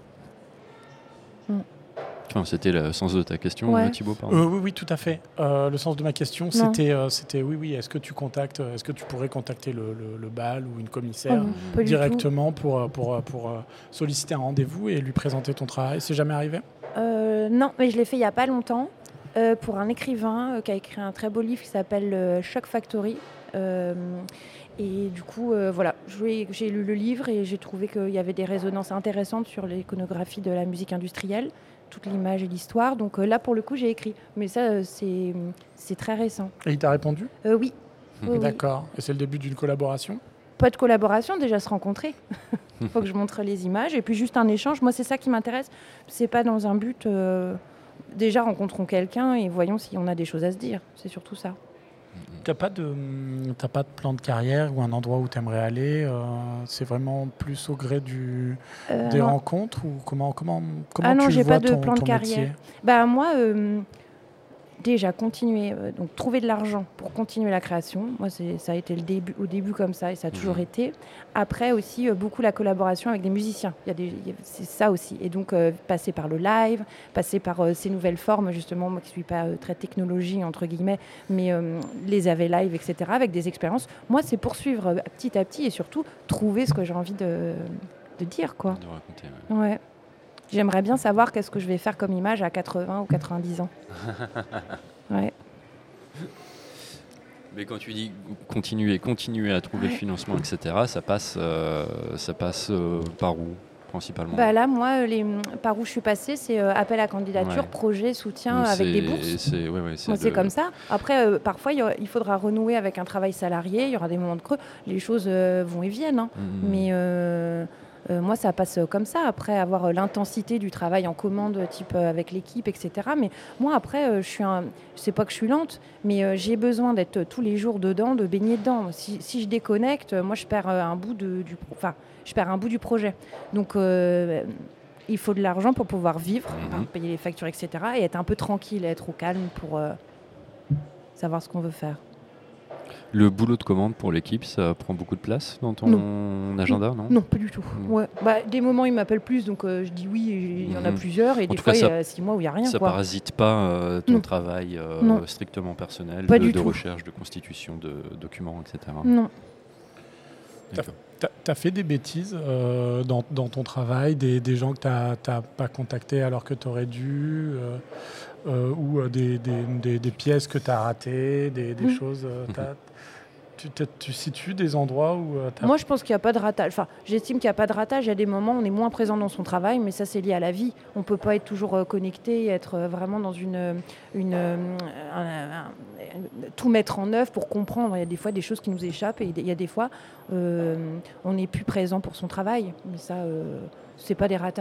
Mmh. Enfin, c'était le sens de ta question, ouais. Thibaut, pardon. Euh, oui, oui, tout à fait. Euh, le sens de ma question, c'était, euh, c'était, oui, oui, est-ce que tu contactes, est-ce que tu pourrais contacter le, le, le B A L ou une commissaire oh, directement pour, pour, pour, pour euh, solliciter un rendez-vous et lui présenter ton travail? C'est jamais arrivé? euh, Non, mais je l'ai fait il n'y a pas longtemps euh, pour un écrivain euh, qui a écrit un très beau livre qui s'appelle euh, Shock Factory. Euh, et du coup, euh, voilà, j'ai, j'ai lu le livre et j'ai trouvé qu'il y avait des résonances intéressantes sur l'iconographie de la musique industrielle, toute l'image et l'histoire. Donc euh, là, pour le coup, j'ai écrit. Mais ça, euh, c'est, c'est très récent. Et il t'a répondu? euh, Oui. oui D'accord. Oui. Et c'est le début d'une collaboration? Pas de collaboration, déjà se rencontrer. Il faut que je montre les images. Et puis juste un échange. Moi, c'est ça qui m'intéresse. C'est pas dans un but... Euh, déjà, rencontrons quelqu'un et voyons si on a des choses à se dire. C'est surtout ça. T'as pas de, t'as pas de plan de carrière ou un endroit où tu aimerais aller euh, c'est vraiment plus au gré du, euh, des non. rencontres ou comment, comment, comment ah non, tu j'ai vois pas de ton, plan de ton carrière. métier? Bah, moi, euh, déjà, continuer, euh, donc trouver de l'argent pour continuer la création. Moi, c'est, ça a été le début, au début comme ça et ça a toujours mmh. été. Après aussi, euh, beaucoup la collaboration avec des musiciens. Il y a des, il y a, c'est ça aussi. Et donc, euh, passer par le live, passer par euh, ces nouvelles formes, justement, moi qui ne suis pas euh, très technologie, entre guillemets, mais euh, les A V live, et cetera, avec des expériences. Moi, c'est poursuivre euh, petit à petit et surtout trouver ce que j'ai envie de, de dire, quoi. De raconter, ouais. ouais. J'aimerais bien savoir qu'est-ce que je vais faire comme image à quatre-vingts ou quatre-vingt-dix ans. Ouais. Mais quand tu dis continuer, continuer à trouver ouais. le financement, et cetera, ça passe, euh, ça passe euh, par où principalement? Bah là, moi, les, par où je suis passée, c'est euh, appel à candidature, ouais. projet, soutien. Donc avec c'est, des bourses. C'est, ouais, ouais, c'est, moi, de... c'est comme ça. Après, euh, parfois, il, y aura, il faudra renouer avec un travail salarié. Il y aura des moments de creux. Les choses euh, vont et viennent. Hein. Mmh. Mais... Euh, Euh, moi, ça passe comme ça, après avoir euh, l'intensité du travail en commande, type euh, avec l'équipe, et cetera. Mais moi, après, euh, je suis un... je sais pas que je suis lente, mais euh, j'ai besoin d'être tous les jours dedans, de baigner dedans. Si, si je déconnecte, moi, je perds euh, un bout de, du... Enfin, je perds un bout du projet. Donc, euh, il faut de l'argent pour pouvoir vivre, mm-hmm. hein, payer les factures, et cetera. Et être un peu tranquille, être au calme pour euh, savoir ce qu'on veut faire. Le boulot de commande pour l'équipe, ça prend beaucoup de place dans ton non. agenda, non? Non, pas du tout. Mmh. Ouais. Bah, des moments, ils m'appellent plus, donc euh, je dis oui, il y en a mmh. plusieurs, et en des fois, il y a six mois où il n'y a rien. Ça ne parasite pas euh, ton non. travail euh, strictement personnel, pas de, du de tout. recherche, de constitution de documents, et cetera. Non. Tu as fait des bêtises euh, dans, dans ton travail, des, des gens que tu n'as pas contactés alors que tu aurais dû euh, euh, ou euh, des, des, des, des pièces que tu as ratées, des, des mmh. choses... Euh, Tu, tu situes des endroits où... Euh, Moi, je pense qu'il n'y a pas de ratage. Enfin, j'estime qu'il n'y a pas de ratage. Il y a des moments où on est moins présent dans son travail, mais ça, c'est lié à la vie. On ne peut pas être toujours euh, connecté et être euh, vraiment dans une... une euh, un, un, un, tout mettre en œuvre pour comprendre. Il y a des fois des choses qui nous échappent et il y a des fois, euh, on n'est plus présent pour son travail. Mais ça, euh, ce n'est pas des ratages.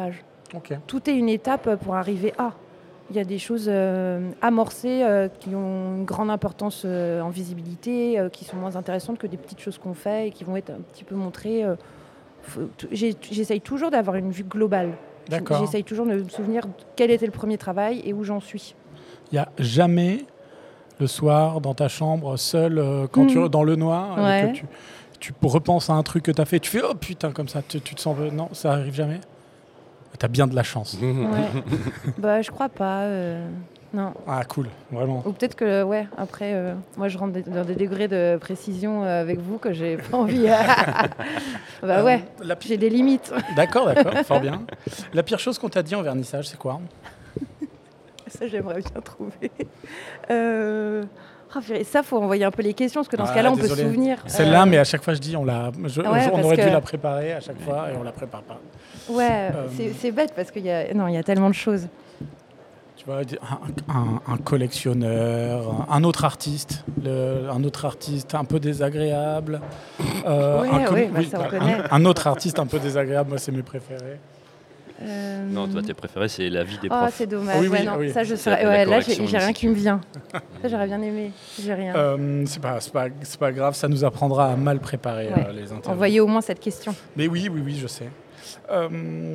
Okay. Tout est une étape pour arriver à. Il y a des choses euh, amorcées euh, qui ont une grande importance euh, en visibilité, euh, qui sont moins intéressantes que des petites choses qu'on fait et qui vont être un petit peu montrées. Euh, faut, t- j'ai- j'essaye toujours d'avoir une vue globale. D'accord. J'essaye toujours de me souvenir de quel était le premier travail et où j'en suis. Il n'y a jamais le soir dans ta chambre, seul, euh, quand Mmh. tu es dans le noir, Ouais. et que tu, tu repenses à un truc que tu as fait, tu fais « Oh putain !» comme ça, tu, tu te sens... Non, ça arrive jamais. Tu as bien de la chance. Ouais. bah, je crois pas. euh, Non. Ah cool, vraiment. Ou peut-être que, ouais, après, euh, moi je rentre des- dans des degrés de précision euh, avec vous que j'ai pas envie. bah ouais, Euh, la pi- j'ai des limites. D'accord, d'accord, fort bien. La pire chose qu'on t'a dit en vernissage, c'est quoi? Ça, j'aimerais bien trouver. Euh... oh, purée, ça, faut envoyer un peu les questions, parce que dans ce Ah, cas-là, on peut désolé. se souvenir. Celle-là, Euh, mais à chaque fois je dis, on, l'a, je- Ouais, on parce aurait dû que- la préparer à chaque fois et on la prépare pas. Ouais, Euh, c'est, c'est bête, parce qu'il y a... Non, il y a tellement de choses. Tu vois, un, un- un collectionneur, un autre artiste, le- un autre artiste un peu désagréable. euh, Ouais, un, com- ouais, bah, ça, on un- connaît. un autre artiste un peu désagréable, moi c'est mes préférés. Euh, Non, toi, tes préférés, c'est la vie des Oh, profs. c'est dommage. Oui, oui, ouais, non, oui. ça, je C'est serais... la ouais, là, correction j'ai, j'ai rien ici. qui me vient. Ça, j'aurais bien aimé. J'ai rien. Euh, c'est, pas, c'est, pas, c'est pas grave, ça nous apprendra à mal préparer Ouais. euh, les interviews. Envoyez au moins cette question. Mais oui, oui, oui, je sais. Euh,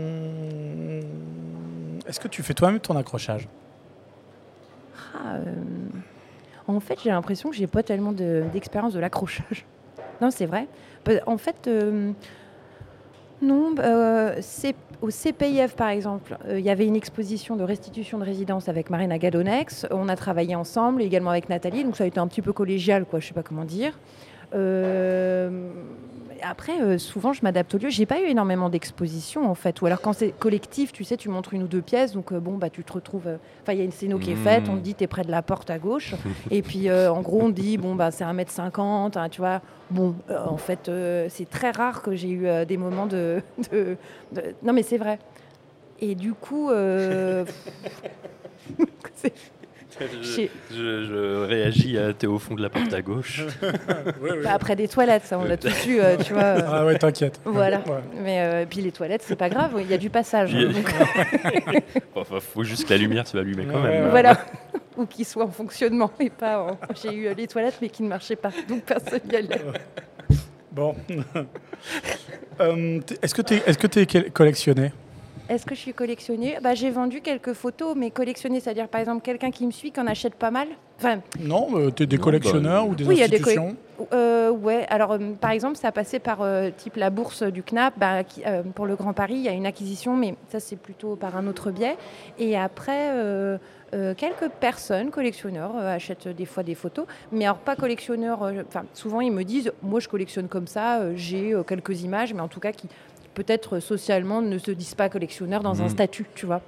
est-ce que tu fais toi-même ton accrochage? Ah, euh, En fait, j'ai l'impression que j'ai pas tellement de- d'expérience de l'accrochage. Non, c'est vrai. Pe- En fait, euh, non. euh, c'est- au C P I F, par exemple, euh, il y avait une exposition de restitution de résidence avec Marina Gadonex. On a travaillé ensemble, également avec Nathalie. Donc, ça a été un petit peu collégial, quoi. Je sais pas comment dire. Euh, Après, euh, souvent, je m'adapte au lieu. J'ai pas eu énormément d'expositions, en fait. Ou alors, quand c'est collectif, tu sais, tu montres une ou deux pièces. Donc, euh, bon, bah, tu te retrouves... euh, Enfin, il y a une scéno qui est faite. On te dit, t'es près de la porte à gauche. Et puis, euh, en gros, on te dit, bon, bah, c'est un mètre cinquante. Hein, tu vois. Bon, euh, en fait, euh, c'est très rare que j'ai eu euh, des moments de, de- de- Non, mais c'est vrai. Et du coup... euh, c'est- Je, J'ai- je- je réagis à t'es au fond de la porte à gauche. Oui, oui. bah, après des toilettes, ça, on a tout su, euh, tu vois. euh, Ah ouais, t'inquiète. Voilà. Ouais. Mais euh, puis les toilettes, c'est pas grave, il y a du passage. Il y a- hein, donc, Enfin, faut juste que la lumière soit allumée quand Ouais, même. ouais. voilà. Ou qu'ils soient en fonctionnement et pas en... J'ai eu euh, les toilettes mais qui ne marchaient pas, donc personne n'y allait. Bon. Euh, t'es- est-ce que tu es, est-ce que t'es quel- collectionné? Est-ce que je suis collectionnée? Bah, j'ai vendu quelques photos, mais collectionner, c'est-à-dire par exemple quelqu'un qui me suit, qui en achète pas mal. Enfin, Non, euh, t'es des Non, collectionneurs bah, ou des oui, il y a des institutions? Euh, ouais, alors euh, par exemple, ça a passé par euh, type la bourse du C N A P, bah, qui, euh, pour le Grand Paris, il y a une acquisition, mais ça c'est plutôt par un autre biais. Et après, euh, euh, quelques personnes, collectionneurs, euh, achètent des fois des photos, mais alors pas collectionneurs, euh, enfin souvent ils me disent, moi je collectionne comme ça, euh, j'ai euh, quelques images, mais en tout cas qui peut-être socialement ne se disent pas collectionneurs dans un Mhm. statut, tu vois.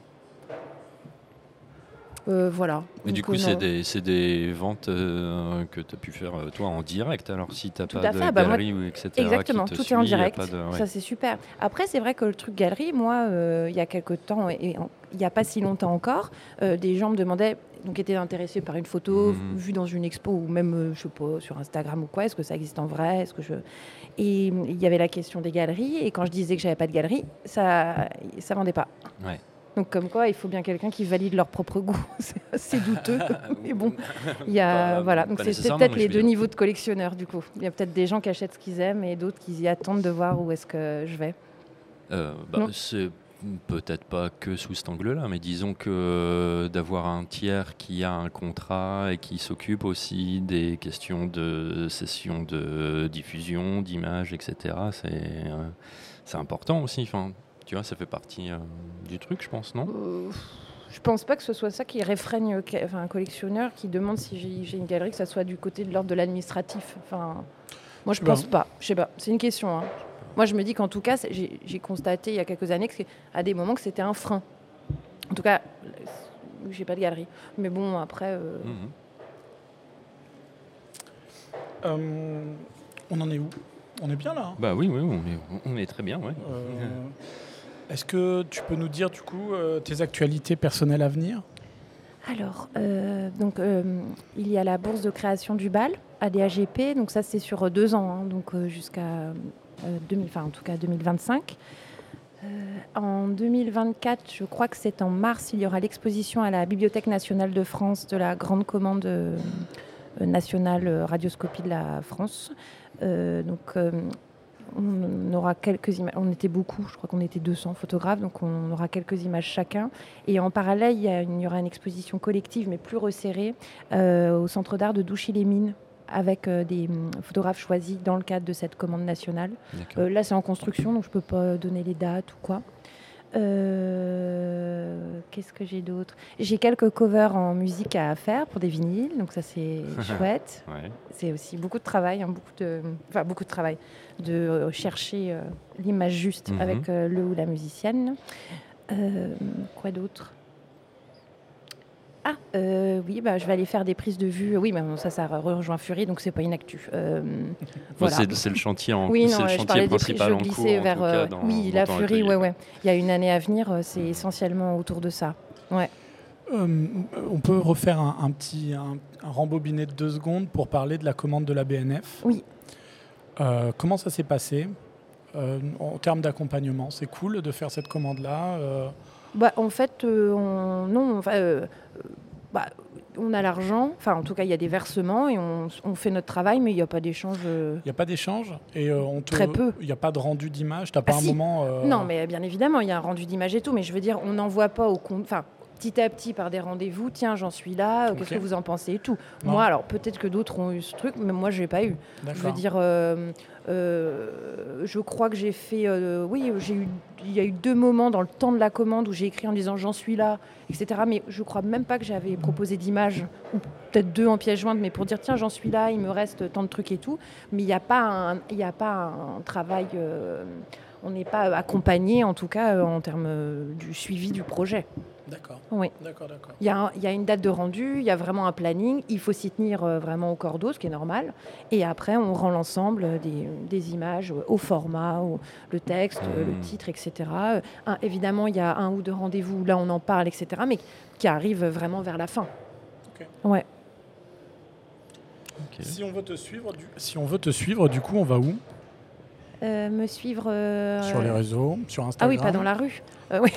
Euh, voilà. Et du Donc, coup, euh, c'est non. des, c'est des ventes euh, que tu as pu faire euh, toi en direct. Alors, si tu n'as Tout pas à de fait, bah, moi- galerie, ou et cetera. Exactement, qui te tout suit, est en y a direct. pas de- ouais. Ça, c'est super. Après, c'est vrai que le truc galerie, moi, euh, il y a quelques temps, et, et en- il n'y a pas si longtemps encore, euh, des gens me demandaient, donc étaient intéressés par une photo Mhm. vue dans une expo ou même, euh, je sais pas, sur Instagram ou quoi. Est-ce que ça existe en vrai? Est-ce que je... Et euh, il y avait la question des galeries. Et quand je disais que j'avais pas de galerie, ça, ça vendait pas. Ouais. Donc comme quoi, il faut bien quelqu'un qui valide leur propre goût. C'est assez douteux. Mais bon, il y Pas- a voilà. Donc pas c'est c'est nécessairement, peut-être mais les je veux deux dire. niveaux de collectionneurs du coup. Il y a peut-être des gens qui achètent ce qu'ils aiment et d'autres qui y attendent de voir où est-ce que je vais. Euh, bah, Non. c'est peut-être pas que sous cet angle-là, mais disons que euh, d'avoir un tiers qui a un contrat et qui s'occupe aussi des questions de session de diffusion, d'images, et cetera, c'est euh, c'est important aussi. Enfin, tu vois, ça fait partie euh, du truc, je pense, non? Euh, je pense pas que ce soit ça qui réfrègne euh, que- enfin, un collectionneur qui demande si j'ai j'ai une galerie, que ça soit du côté de l'ordre de l'administratif. Enfin, moi, je Ben. pense pas. Je sais pas. C'est une question. hein. Moi, je me dis qu'en tout cas, c'est- j'ai j'ai constaté il y a quelques années que c'est- à des moments que c'était un frein. En tout cas, euh, j'ai pas de galerie. Mais bon, après. euh, Mhm. Euh, on en est où? On est bien là, hein? Bah oui, oui, on est, on est très bien, ouais. Euh, Est-ce que tu peux nous dire du coup euh, tes actualités personnelles à venir? Alors, euh, donc, euh, il y a la bourse de création du bal, A D A G P, donc ça c'est sur euh, deux ans, hein, donc euh, jusqu'à euh, deux mille, enfin en tout cas deux mille vingt-cinq. euh, En deux mille vingt-quatre, je crois que c'est en mars, il y aura l'exposition à la Bibliothèque nationale de France de la grande commande euh, nationale euh, radioscopie de la France. Euh, donc, euh, on aura quelques images. On était beaucoup, je crois qu'on était deux cents photographes, donc on aura quelques images chacun. Et en parallèle, il y, a, il y aura une exposition collective, mais plus resserrée, euh, au Centre d'art de Douchy-les-Mines, avec euh, des euh, photographes choisis dans le cadre de cette commande nationale. Euh, là, c'est en construction, donc je ne peux pas donner les dates ou quoi. Euh, qu'est-ce que j'ai d'autre ? J'ai quelques covers en musique à faire pour des vinyles, donc ça c'est chouette. Ouais. C'est aussi beaucoup de travail, hein, beaucoup de, enfin beaucoup de travail, de euh, chercher euh, l'image juste Mhm. avec euh, le ou la musicienne. Euh, quoi d'autre ? Ah, euh, oui, bah, je vais aller faire des prises de vue. Oui, mais bon, ça, ça rejoint Fury, donc c'est pas une actu. Euh, Bon, voilà. c'est, c'est le chantier, en, Oui, c'est non, le je chantier parlais des prix, principal je en cours. glissais En vers. tout cas, euh, dans, oui, dans la ton Fury, atelier. ouais, ouais. Il y a une année à venir, euh, c'est essentiellement autour de ça. Ouais. Euh, on peut refaire un, un petit un, un rembobiné de deux secondes pour parler de la commande de la B N F. Oui. Euh, comment ça s'est passé euh, en termes d'accompagnement? C'est cool de faire cette commande-là. euh, Bah, en fait, euh, on, non, enfin, euh, bah, on a l'argent. Enfin, en tout cas, il y a des versements et on, on fait notre travail, mais il n'y a pas d'échange. euh, Il n'y a pas d'échange et euh, on te, Très peu. Il n'y a pas de rendu d'image. T'as pas Ah, un si. moment. euh, Non, mais bien évidemment, il y a un rendu d'image et tout, mais je veux dire, on n'envoie pas au compte. Enfin, petit à petit, par des rendez-vous, tiens, j'en suis là, euh, Ok. qu'est-ce que vous en pensez et tout. Non. Moi, alors peut-être que d'autres ont eu ce truc, mais moi, je l'ai pas eu. D'accord. Je veux dire, euh, euh, je crois que j'ai fait. euh, oui, j'ai eu, il y a eu deux moments dans le temps de la commande où j'ai écrit en disant j'en suis là, et cetera. Mais je crois même pas que j'avais proposé d'image, ou peut-être deux en pièce jointe, mais pour dire tiens, j'en suis là, il me reste tant de trucs et tout. Mais il n'y a pas un, il y a pas un travail. euh, on n'est pas accompagné, en tout cas, euh, en termes euh, du suivi du projet. D'accord. Oui. D'accord, d'accord. Il y, a un- il y a une date de rendu, il y a vraiment un planning, il faut s'y tenir euh, vraiment au cordeau, ce qui est normal. Et après, on rend l'ensemble euh, des, des images euh, au format, au- le texte, euh, le Mmh. titre, et cetera. Euh, un- évidemment, il y a un ou deux rendez-vous, là on en parle, et cetera, mais qui arrivent vraiment vers la fin. Ok. Ouais. Ok. Si on veut te suivre, du... si on veut te suivre, du coup, on va où? Euh, me suivre... euh, Sur les réseaux, sur Ah Instagram. oui, pas dans la rue. Euh, oui.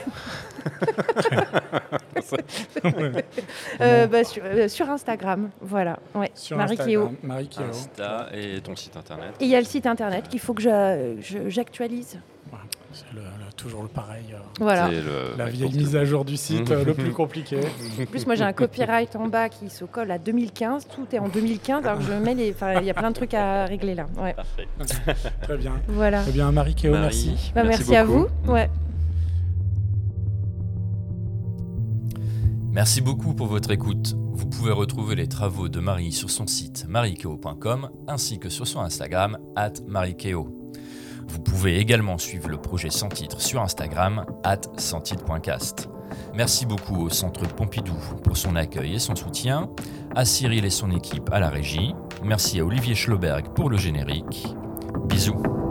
Ouais. Euh, bah, sur, euh, sur Instagram, voilà. Ouais. Sur Marie Kéo. Instagram, Marie Kéo. Insta et ton site internet. Et il y a le site internet qu'il faut que je- je- j'actualise. Ouais, c'est le- le- toujours le pareil. euh, Voilà. C'est le- La ouais, vieille pour mise te- à jour du site, euh, le plus compliqué. En plus, moi, j'ai un copyright en bas qui se colle à deux mille quinze. Tout est en deux mille quinze, alors que je mets les... Enfin, il y a plein de trucs à régler là. Ouais. Parfait. Très bien. Voilà. Eh bien, Marie Kéo, Marie, merci. Bah, merci à beaucoup. vous. Ouais. Merci beaucoup pour votre écoute. Vous pouvez retrouver les travaux de Marie sur son site mariekeo point com ainsi que sur son Instagram arobase mariekeo. Vous pouvez également suivre le projet Sans Titre sur Instagram arobase sans titre point cast. Merci beaucoup au Centre Pompidou pour son accueil et son soutien, à Cyril et son équipe à la régie. Merci à Olivier Schloberg pour le générique. Bisous.